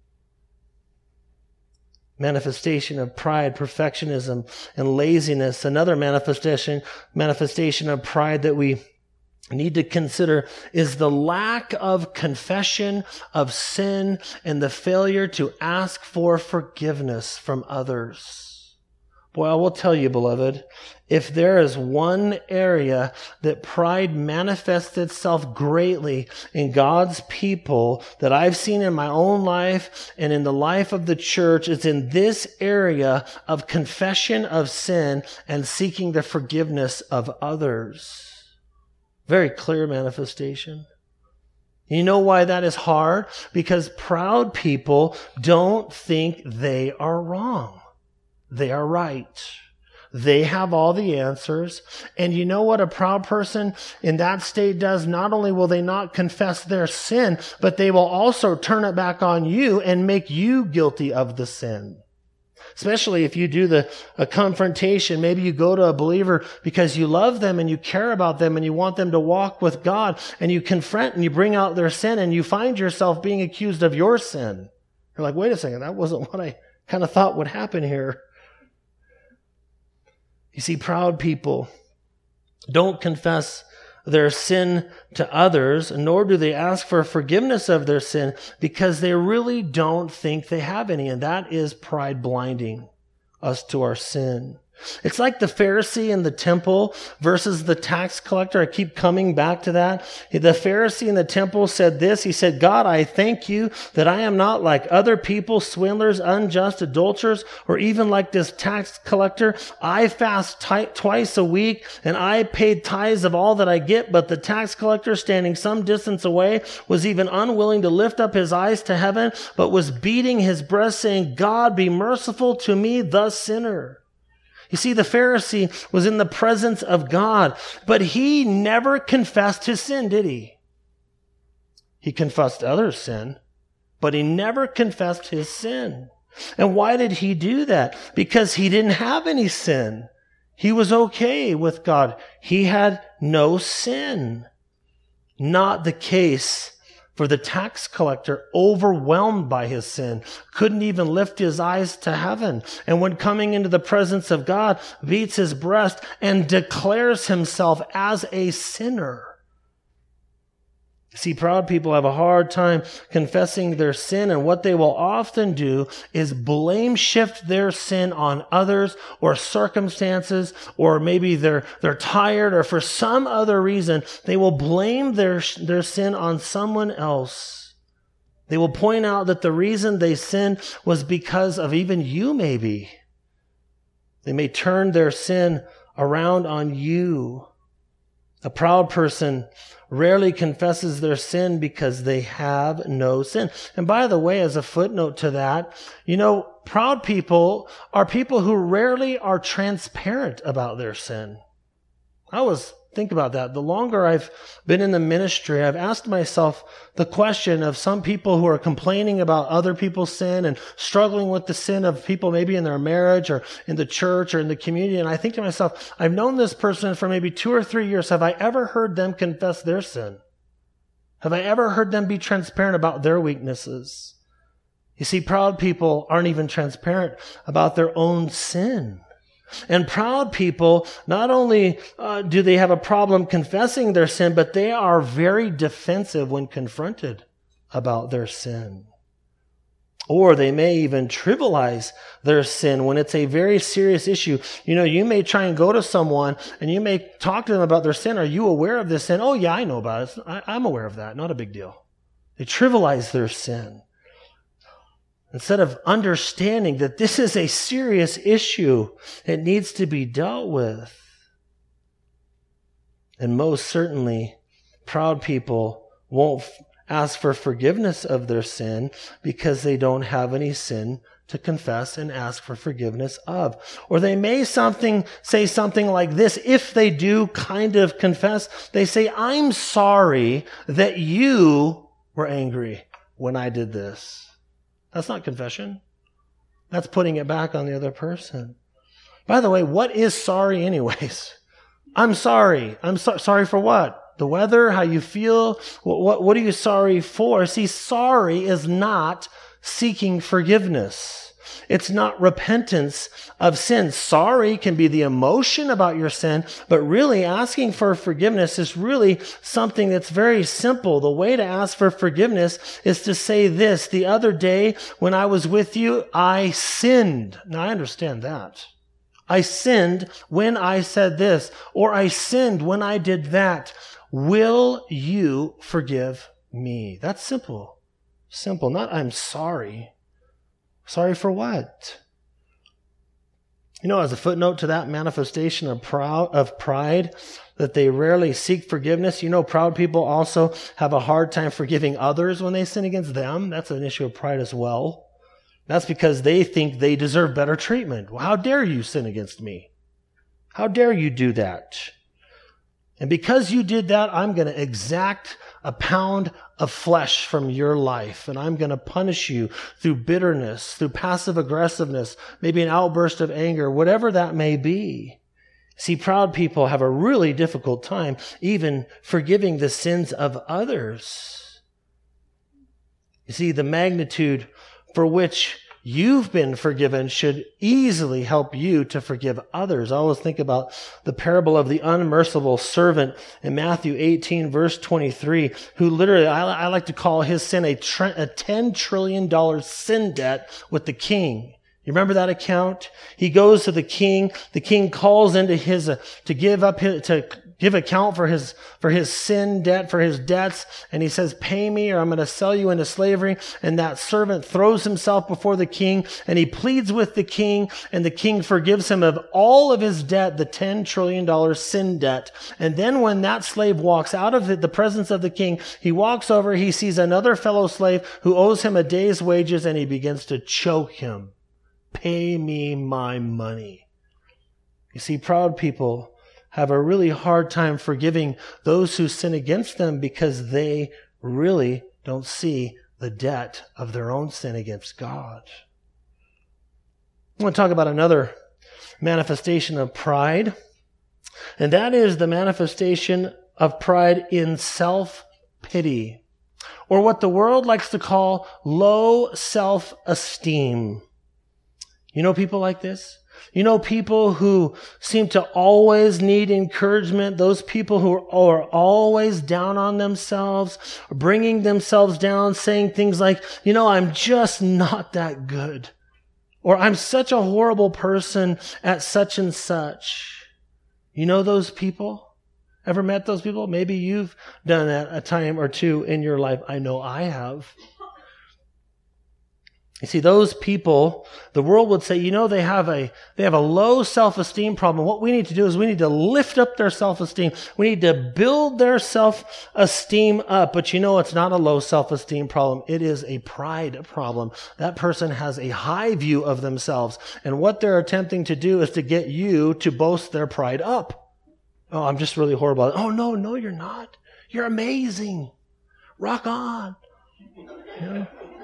S1: Manifestation of pride, perfectionism, and laziness. Another manifestation, manifestation of pride that we need to consider is the lack of confession of sin and the failure to ask for forgiveness from others. Boy, I will tell you, beloved, if there is one area that pride manifests itself greatly in God's people that I've seen in my own life and in the life of the church, it's in this area of confession of sin and seeking the forgiveness of others. Very clear manifestation. You know why that is hard? Because proud people don't think they are wrong. They are right. They have all the answers. And you know what a proud person in that state does? Not only will they not confess their sin, but they will also turn it back on you and make you guilty of the sin. Especially if you do the a confrontation. Maybe you go to a believer because you love them and you care about them and you want them to walk with God, and you confront and you bring out their sin, and you find yourself being accused of your sin. You're like, wait a second, that wasn't what I kind of thought would happen here. You see, proud people don't confess their sin to others, nor do they ask for forgiveness of their sin, because they really don't think they have any. And that is pride blinding us to our sin. It's like the Pharisee in the temple versus the tax collector. I keep coming back to that. The Pharisee in the temple said this. He said, God, I thank you that I am not like other people, swindlers, unjust, adulterers, or even like this tax collector. I fast t- twice a week, and I paid tithes of all that I get. But the tax collector, standing some distance away, was even unwilling to lift up his eyes to heaven, but was beating his breast, saying, God, be merciful to me, the sinner. You see, the Pharisee was in the presence of God, but he never confessed his sin, did he? He confessed others' sin, but he never confessed his sin. And why did he do that? Because he didn't have any sin. He was okay with God. He had no sin. Not the case for the tax collector, overwhelmed by his sin, couldn't even lift his eyes to heaven. And when coming into the presence of God, beats his breast and declares himself as a sinner. See, proud people have a hard time confessing their sin, and what they will often do is blame shift their sin on others or circumstances, or maybe they're they're tired, or for some other reason, they will blame their their sin on someone else. They will point out that the reason they sinned was because of even you, maybe. They may turn their sin around on you. A proud person rarely confesses their sin because they have no sin. And by the way, as a footnote to that, you know, proud people are people who rarely are transparent about their sin. I always think about that. The longer I've been in the ministry, I've asked myself the question of some people who are complaining about other people's sin and struggling with the sin of people maybe in their marriage or in the church or in the community. And I think to myself, I've known this person for maybe two or three years. Have I ever heard them confess their sin? Have I ever heard them be transparent about their weaknesses? You see, proud people aren't even transparent about their own sin. And proud people, not only uh, do they have a problem confessing their sin, but they are very defensive when confronted about their sin. Or they may even trivialize their sin when it's a very serious issue. You know, you may try and go to someone and you may talk to them about their sin. Are you aware of this sin? Oh, yeah, I know about it. I, I'm aware of that. Not a big deal. They trivialize their sin. Instead of understanding that this is a serious issue, it needs to be dealt with. And most certainly, proud people won't ask for forgiveness of their sin because they don't have any sin to confess and ask for forgiveness of. Or they may something say something like this, if they do kind of confess, they say, I'm sorry that you were angry when I did this. That's not confession. That's putting it back on the other person. By the way, what is sorry anyways? I'm sorry. I'm so- sorry for what? The weather? How you feel? What, what, what are you sorry for? See, sorry is not seeking forgiveness. It's not repentance of sin. Sorry can be the emotion about your sin, but really asking for forgiveness is really something that's very simple. The way to ask for forgiveness is to say this: the other day when I was with you, I sinned. Now I understand that. I sinned when I said this, or I sinned when I did that. Will you forgive me? That's simple. Simple. Not I'm sorry. Sorry for what? You know, as a footnote to that manifestation of proud, of pride, that they rarely seek forgiveness. You know, proud people also have a hard time forgiving others when they sin against them. That's an issue of pride as well. That's because they think they deserve better treatment. Well, how dare you sin against me? How dare you do that? And because you did that, I'm going to exact a pound of flesh from your life, and I'm going to punish you through bitterness, through passive aggressiveness, maybe an outburst of anger, whatever that may be. See, proud people have a really difficult time even forgiving the sins of others. You see, the magnitude for which you've been forgiven should easily help you to forgive others. I always think about the parable of the unmerciful servant in Matthew eighteen, verse twenty-three, who literally, I, I like to call his sin a, tre- a ten trillion dollars sin debt with the king. You remember that account? He goes to the king. The king calls into his, uh, to give up his, to give account for his, for his sin debt, for his debts. And he says, pay me or I'm going to sell you into slavery. And that servant throws himself before the king and he pleads with the king, and the king forgives him of all of his debt, the ten trillion dollars sin debt. And then when that slave walks out of the presence of the king, he walks over, he sees another fellow slave who owes him a day's wages, and he begins to choke him. Pay me my money. You see, proud people have a really hard time forgiving those who sin against them because they really don't see the debt of their own sin against God. I want to talk about another manifestation of pride, and that is the manifestation of pride in self-pity, or what the world likes to call low self-esteem. You know people like this? You know people who seem to always need encouragement, those people who are always down on themselves, bringing themselves down, saying things like, you know, I'm just not that good. Or I'm such a horrible person at such and such. You know those people? Ever met those people? Maybe you've done that a time or two in your life. I know I have. You see, those people, the world would say, you know, they have a they have a low self-esteem problem. What we need to do is we need to lift up their self-esteem. We need to build their self-esteem up. But you know, it's not a low self-esteem problem. It is a pride problem. That person has a high view of themselves. And what they're attempting to do is to get you to boast their pride up. Oh, I'm just really horrible. Oh, no, no, you're not. You're amazing. Rock on. You know?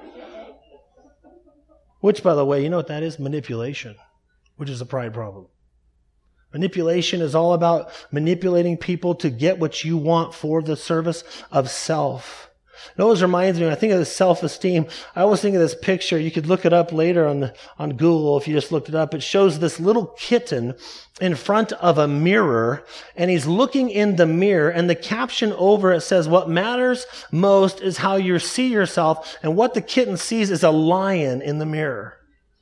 S1: Which, by the way, you know what that is? Manipulation, which is a pride problem. Manipulation is all about manipulating people to get what you want for the service of self. It always reminds me, when I think of this self-esteem, I always think of this picture. You could look it up later on the, on Google if you just looked it up. It shows this little kitten in front of a mirror, and he's looking in the mirror, and the caption over it says, what matters most is how you see yourself, and what the kitten sees is a lion in the mirror.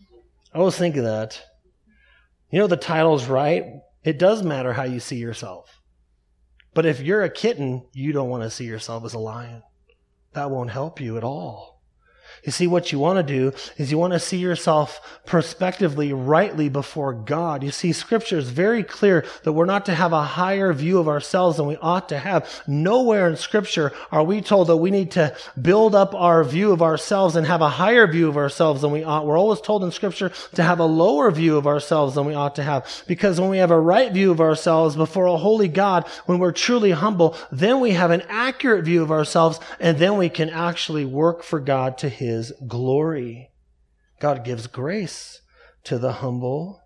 S1: I always think of that. You know, the title's right. It does matter how you see yourself. But if you're a kitten, you don't want to see yourself as a lion. That won't help you at all. You see, what you want to do is you want to see yourself prospectively, rightly before God. You see, Scripture is very clear that we're not to have a higher view of ourselves than we ought to have. Nowhere in Scripture are we told that we need to build up our view of ourselves and have a higher view of ourselves than we ought. We're always told in Scripture to have a lower view of ourselves than we ought to have. Because when we have a right view of ourselves before a holy God, when we're truly humble, then we have an accurate view of ourselves, and then we can actually work for God to His His glory. God gives grace to the humble.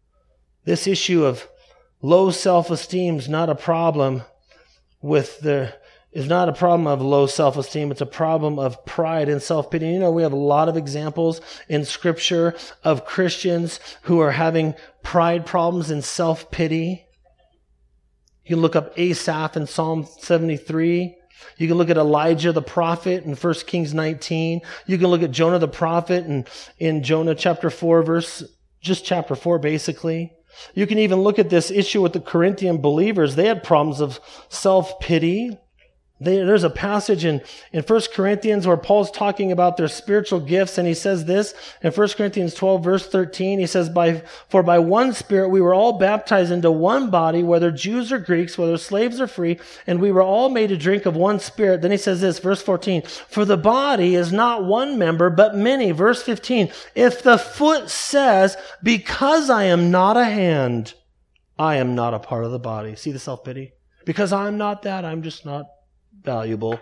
S1: This issue of low self-esteem is not a problem with the is not a problem of low self-esteem. It's a problem of pride and self-pity. You know, we have a lot of examples in Scripture of Christians who are having pride problems and self-pity. You can look up Asaph in Psalm seventy-three. You can look at Elijah the prophet in First Kings nineteen. You can look at Jonah the prophet in, in Jonah chapter four, verse, just chapter four basically. You can even look at this issue with the Corinthian believers. They had problems of self-pity. They, there's a passage in, in First Corinthians where Paul's talking about their spiritual gifts, and he says this in First Corinthians twelve, verse thirteen. He says, "By For by one Spirit we were all baptized into one body, whether Jews or Greeks, whether slaves or free, and we were all made to drink of one Spirit." Then he says this, verse fourteen, "For the body is not one member, but many." Verse fifteen, "If the foot says, 'Because I am not a hand, I am not a part of the body.'" See the self-pity? Because I'm not that, I'm just not valuable.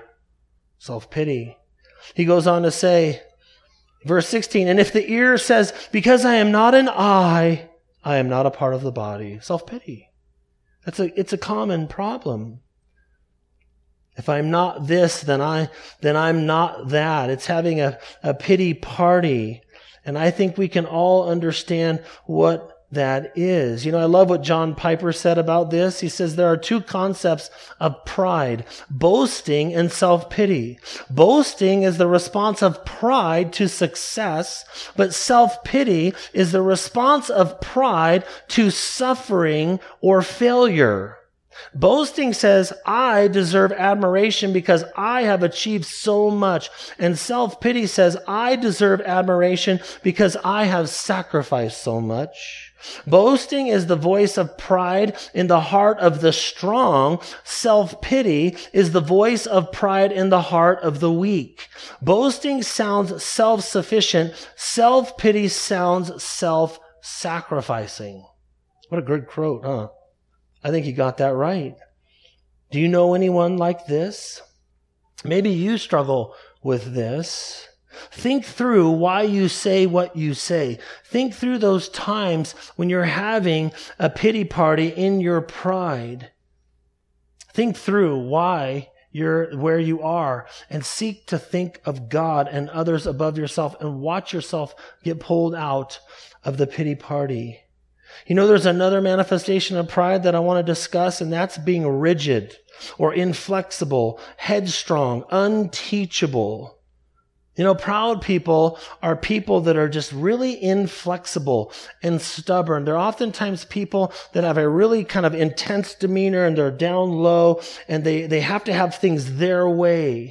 S1: Self-pity. He goes on to say, verse sixteen, "And if the ear says, 'Because I am not an eye, I am not a part of the body.'" Self-pity. That's a, it's a common problem. If I'm not this, then I, then I'm not that. It's having a, a pity party. And I think we can all understand what that is. You know, I love what John Piper said about this. He says there are two concepts of pride: boasting and self-pity. Boasting is the response of pride to success, but self-pity is the response of pride to suffering or failure. Boasting says, I deserve admiration because I have achieved so much. And self-pity says, I deserve admiration because I have sacrificed so much. Boasting is the voice of pride in the heart of the strong. Self-pity is the voice of pride in the heart of the weak. Boasting sounds self-sufficient. Self-pity sounds self-sacrificing. What a good quote, huh? I think you got that right. Do you know anyone like this? Maybe you struggle with this. Think through why you say what you say. Think through those times when you're having a pity party in your pride. Think through why you're where you are, and seek to think of God and others above yourself, and watch yourself get pulled out of the pity party. You know, there's another manifestation of pride that I want to discuss, and that's being rigid or inflexible, headstrong, unteachable. You know, proud people are people that are just really inflexible and stubborn. They're oftentimes people that have a really kind of intense demeanor, and they're down low, and they, they have to have things their way.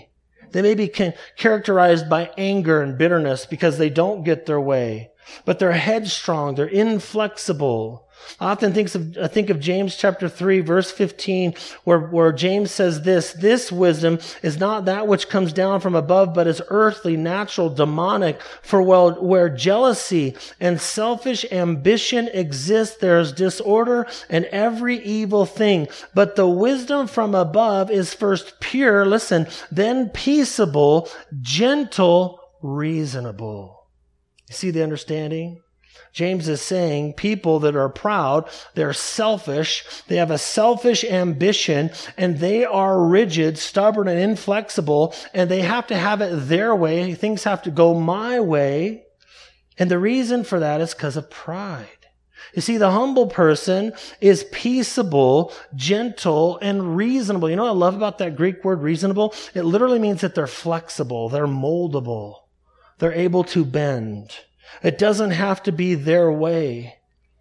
S1: They may be ca- characterized by anger and bitterness because they don't get their way. But they're headstrong. They're inflexible. I often think of, I think of James chapter three, verse fifteen, where, where James says this, this wisdom is not that which comes down from above, but is earthly, natural, demonic. For well, where jealousy and selfish ambition exist, there is disorder and every evil thing. But the wisdom from above is first pure, listen, then peaceable, gentle, reasonable. You see the understanding? James is saying people that are proud, they're selfish, they have a selfish ambition, and they are rigid, stubborn, and inflexible, and they have to have it their way. Things have to go my way. And the reason for that is because of pride. You see, the humble person is peaceable, gentle, and reasonable. You know what I love about that Greek word reasonable? It literally means that they're flexible, they're moldable, they're able to bend. It doesn't have to be their way.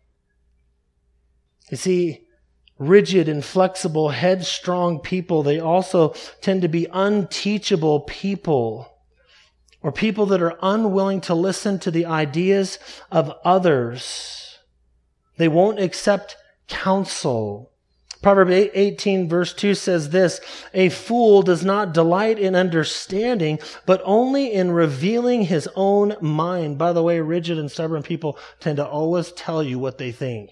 S1: You see, rigid, inflexible, headstrong people, they also tend to be unteachable people, or people that are unwilling to listen to the ideas of others. They won't accept counsel. Proverbs eighteen verse two says this, a fool does not delight in understanding, but only in revealing his own mind. By the way, rigid and stubborn people tend to always tell you what they think.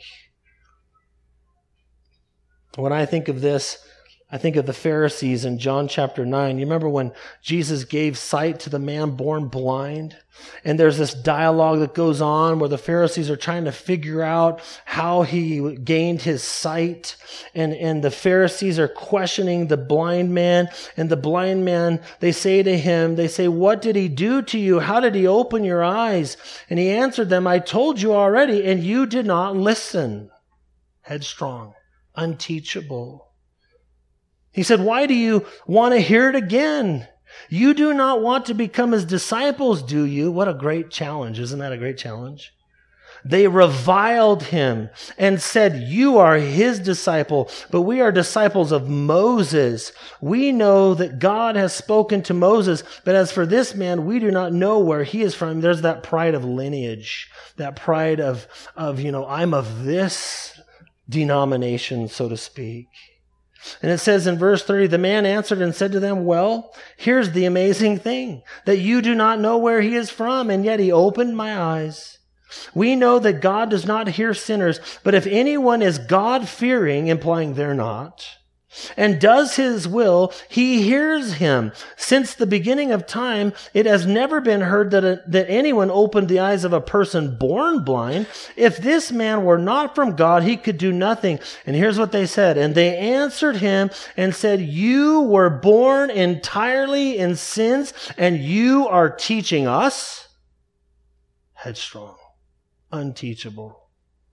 S1: When I think of this, I think of the Pharisees in John chapter nine. You remember when Jesus gave sight to the man born blind? And there's this dialogue that goes on where the Pharisees are trying to figure out how he gained his sight. And, and the Pharisees are questioning the blind man. And the blind man, they say to him, they say, what did he do to you? How did he open your eyes? And he answered them, I told you already, and you did not listen. Headstrong, unteachable. He said, why do you want to hear it again? You do not want to become his disciples, do you? What a great challenge. Isn't that a great challenge? They reviled him and said, you are his disciple, but we are disciples of Moses. We know that God has spoken to Moses, but as for this man, we do not know where he is from. There's that pride of lineage, that pride of, of, you know, I'm of this denomination, so to speak. And it says in verse thirty, the man answered and said to them, well, here's the amazing thing, that you do not know where he is from, and yet he opened my eyes. We know that God does not hear sinners, but if anyone is God-fearing, implying they're not, and does his will, he hears him. Since the beginning of time, it has never been heard that, a, that anyone opened the eyes of a person born blind. If this man were not from God, he could do nothing. And here's what they said. And they answered him and said, you were born entirely in sins, and you are teaching us? Headstrong, unteachable,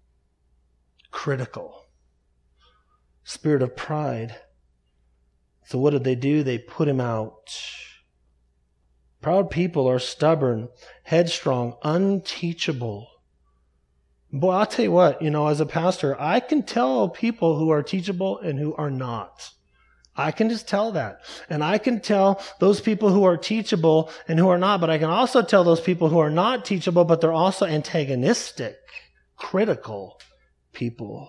S1: critical. Spirit of pride. So what did they do? They put him out. Proud people are stubborn, headstrong, unteachable. Boy, I'll tell you what, you know, as a pastor, I can tell people who are teachable and who are not. I can just tell that. And I can tell those people who are teachable and who are not, but I can also tell those people who are not teachable, but they're also antagonistic, critical people.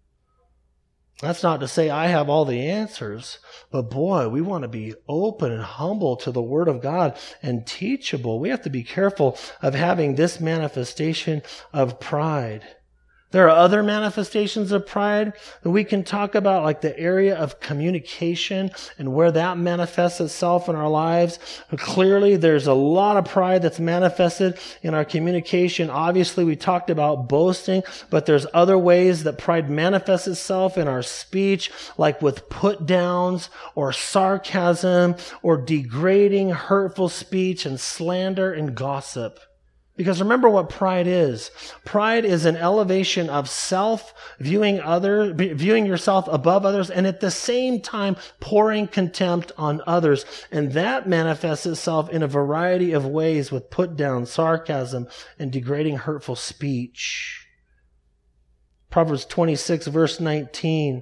S1: That's not to say I have all the answers, but boy, we want to be open and humble to the Word of God and teachable. We have to be careful of having this manifestation of pride. There are other manifestations of pride that we can talk about, like the area of communication and where that manifests itself in our lives. Clearly, there's a lot of pride that's manifested in our communication. Obviously, we talked about boasting, but there's other ways that pride manifests itself in our speech, like with put-downs or sarcasm or degrading, hurtful speech and slander and gossip. Because remember what pride is. Pride is an elevation of self, viewing other, viewing yourself above others, and at the same time pouring contempt on others. And that manifests itself in a variety of ways with put down, sarcasm, and degrading, hurtful speech. Proverbs twenty-six, verse nineteen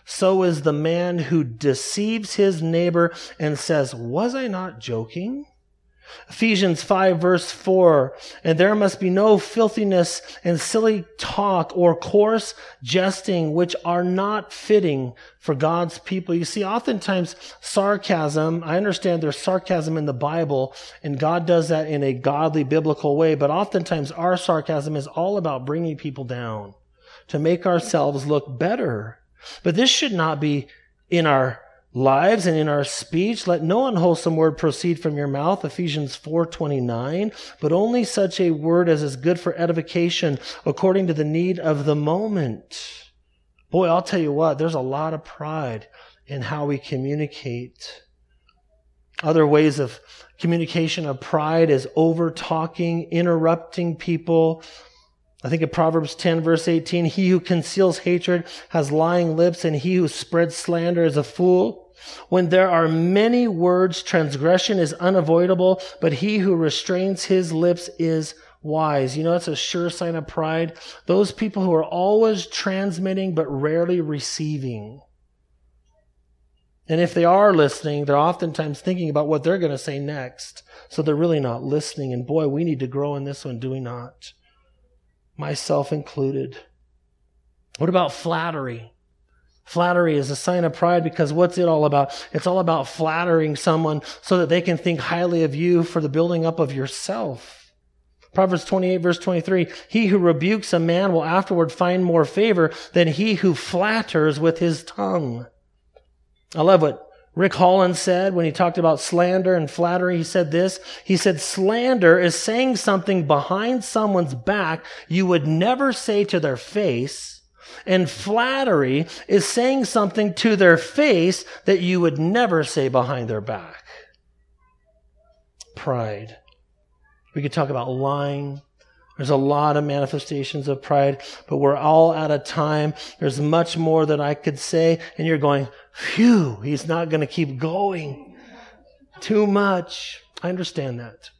S1: so is the man who deceives his neighbor and says, was I not joking? Ephesians five verse four, and there must be no filthiness and silly talk or coarse jesting, which are not fitting for God's people. You see, oftentimes sarcasm, I understand there's sarcasm in the Bible, and God does that in a godly, biblical way, but oftentimes our sarcasm is all about bringing people down to make ourselves look better. But this should not be in our lives and in our speech. Let no unwholesome word proceed from your mouth, Ephesians four twenty-nine, but only such a word as is good for edification according to the need of the moment. Boy, I'll tell you what, there's a lot of pride in how we communicate. Other ways of communication of pride is over-talking, interrupting people. I think of Proverbs ten, verse eighteen, he who conceals hatred has lying lips, and he who spreads slander is a fool. When there are many words, transgression is unavoidable, but he who restrains his lips is wise. You know, it's a sure sign of pride. Those people who are always transmitting but rarely receiving. And if they are listening, they're oftentimes thinking about what they're going to say next. So they're really not listening. And boy, we need to grow in this one, do we not? Myself included. What about flattery? Flattery is a sign of pride because what's it all about? It's all about flattering someone so that they can think highly of you for the building up of yourself. Proverbs twenty-eight, verse twenty-three, he who rebukes a man will afterward find more favor than he who flatters with his tongue. I love what Rick Holland said when he talked about slander and flattery. He said this. He said, slander is saying something behind someone's back you would never say to their face, and flattery is saying something to their face that you would never say behind their back. Pride. We could talk about lying. There's a lot of manifestations of pride, but we're all out of time. There's much more that I could say, and you're going, phew, he's not going to keep going. Too much. I understand that.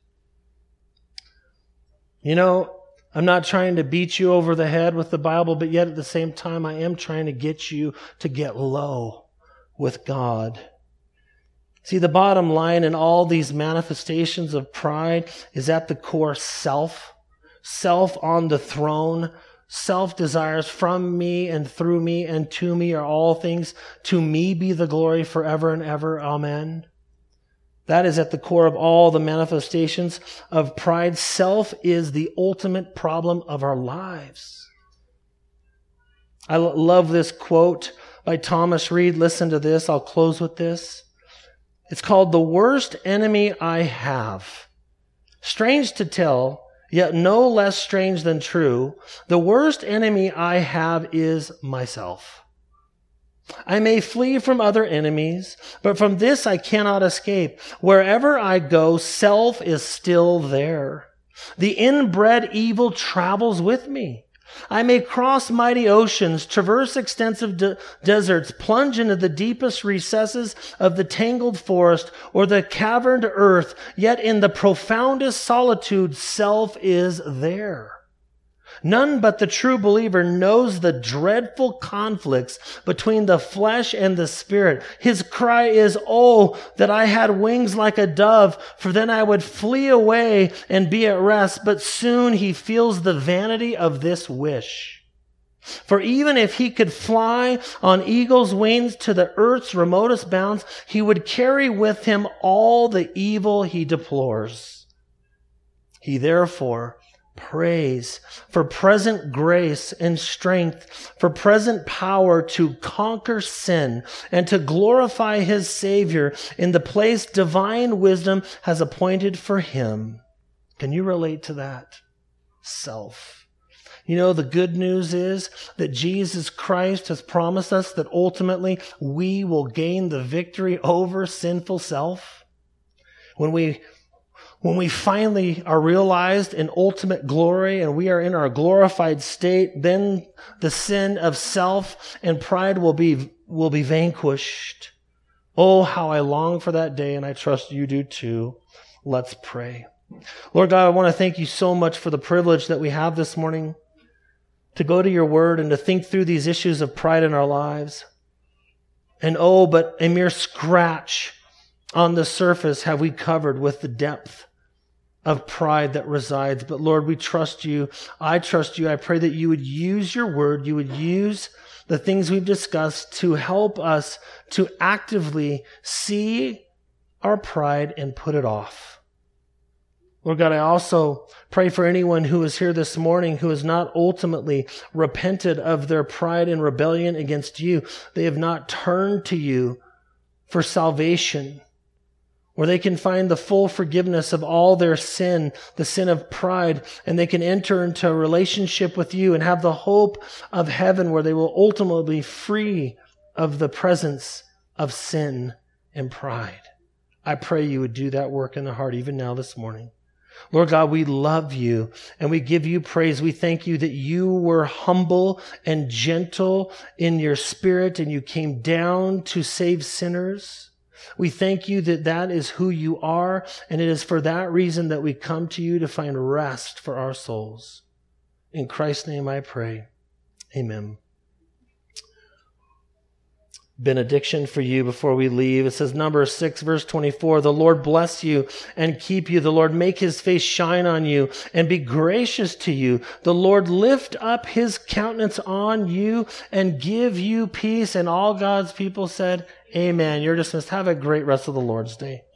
S1: You know, I'm not trying to beat you over the head with the Bible, but yet at the same time, I am trying to get you to get low with God. See, the bottom line in all these manifestations of pride is at the core self. Self on the throne. Self desires from me and through me and to me are all things. To me be the glory forever and ever. Amen. That is at the core of all the manifestations of pride. Self is the ultimate problem of our lives. I love this quote by Thomas Reed. Listen to this. I'll close with this. It's called The Worst Enemy I Have. Strange to tell, yet no less strange than true, the worst enemy I have is myself. I may flee from other enemies, but from this I cannot escape. Wherever I go, self is still there. The inbred evil travels with me. I may cross mighty oceans, traverse extensive de- deserts, plunge into the deepest recesses of the tangled forest or the caverned earth, yet in the profoundest solitude, self is there. None but the true believer knows the dreadful conflicts between the flesh and the spirit. His cry is, oh, that I had wings like a dove, for then I would flee away and be at rest. But soon he feels the vanity of this wish. For even if he could fly on eagle's wings to the earth's remotest bounds, he would carry with him all the evil he deplores. He therefore prays for present grace and strength, for present power to conquer sin and to glorify his Savior in the place divine wisdom has appointed for him. Can you relate to that? Self. You know, the good news is that Jesus Christ has promised us that ultimately we will gain the victory over sinful self. When we When we finally are realized in ultimate glory and we are in our glorified state, then the sin of self and pride will be, will be vanquished. Oh, how I long for that day, and I trust you do too. Let's pray. Lord God, I want to thank you so much for the privilege that we have this morning to go to your word and to think through these issues of pride in our lives. And oh, but a mere scratch on the surface have we covered with the depth of pride that resides. But Lord, we trust you. I trust you. I pray that you would use your word. You would use the things we've discussed to help us to actively see our pride and put it off. Lord God, I also pray for anyone who is here this morning who has not ultimately repented of their pride and rebellion against you. They have not turned to you for salvation, where they can find the full forgiveness of all their sin, the sin of pride, and they can enter into a relationship with you and have the hope of heaven where they will ultimately be free of the presence of sin and pride. I pray you would do that work in the heart even now this morning. Lord God, we love you and we give you praise. We thank you that you were humble and gentle in your spirit and you came down to save sinners. We thank you that that is who you are, and it is for that reason that we come to you to find rest for our souls. In Christ's name I pray. Amen. Benediction for you before we leave. It says, Numbers six, verse twenty-four, the Lord bless you and keep you. The Lord make his face shine on you and be gracious to you. The Lord lift up his countenance on you and give you peace. And all God's people said, Amen. You're dismissed. Have a great rest of the Lord's day.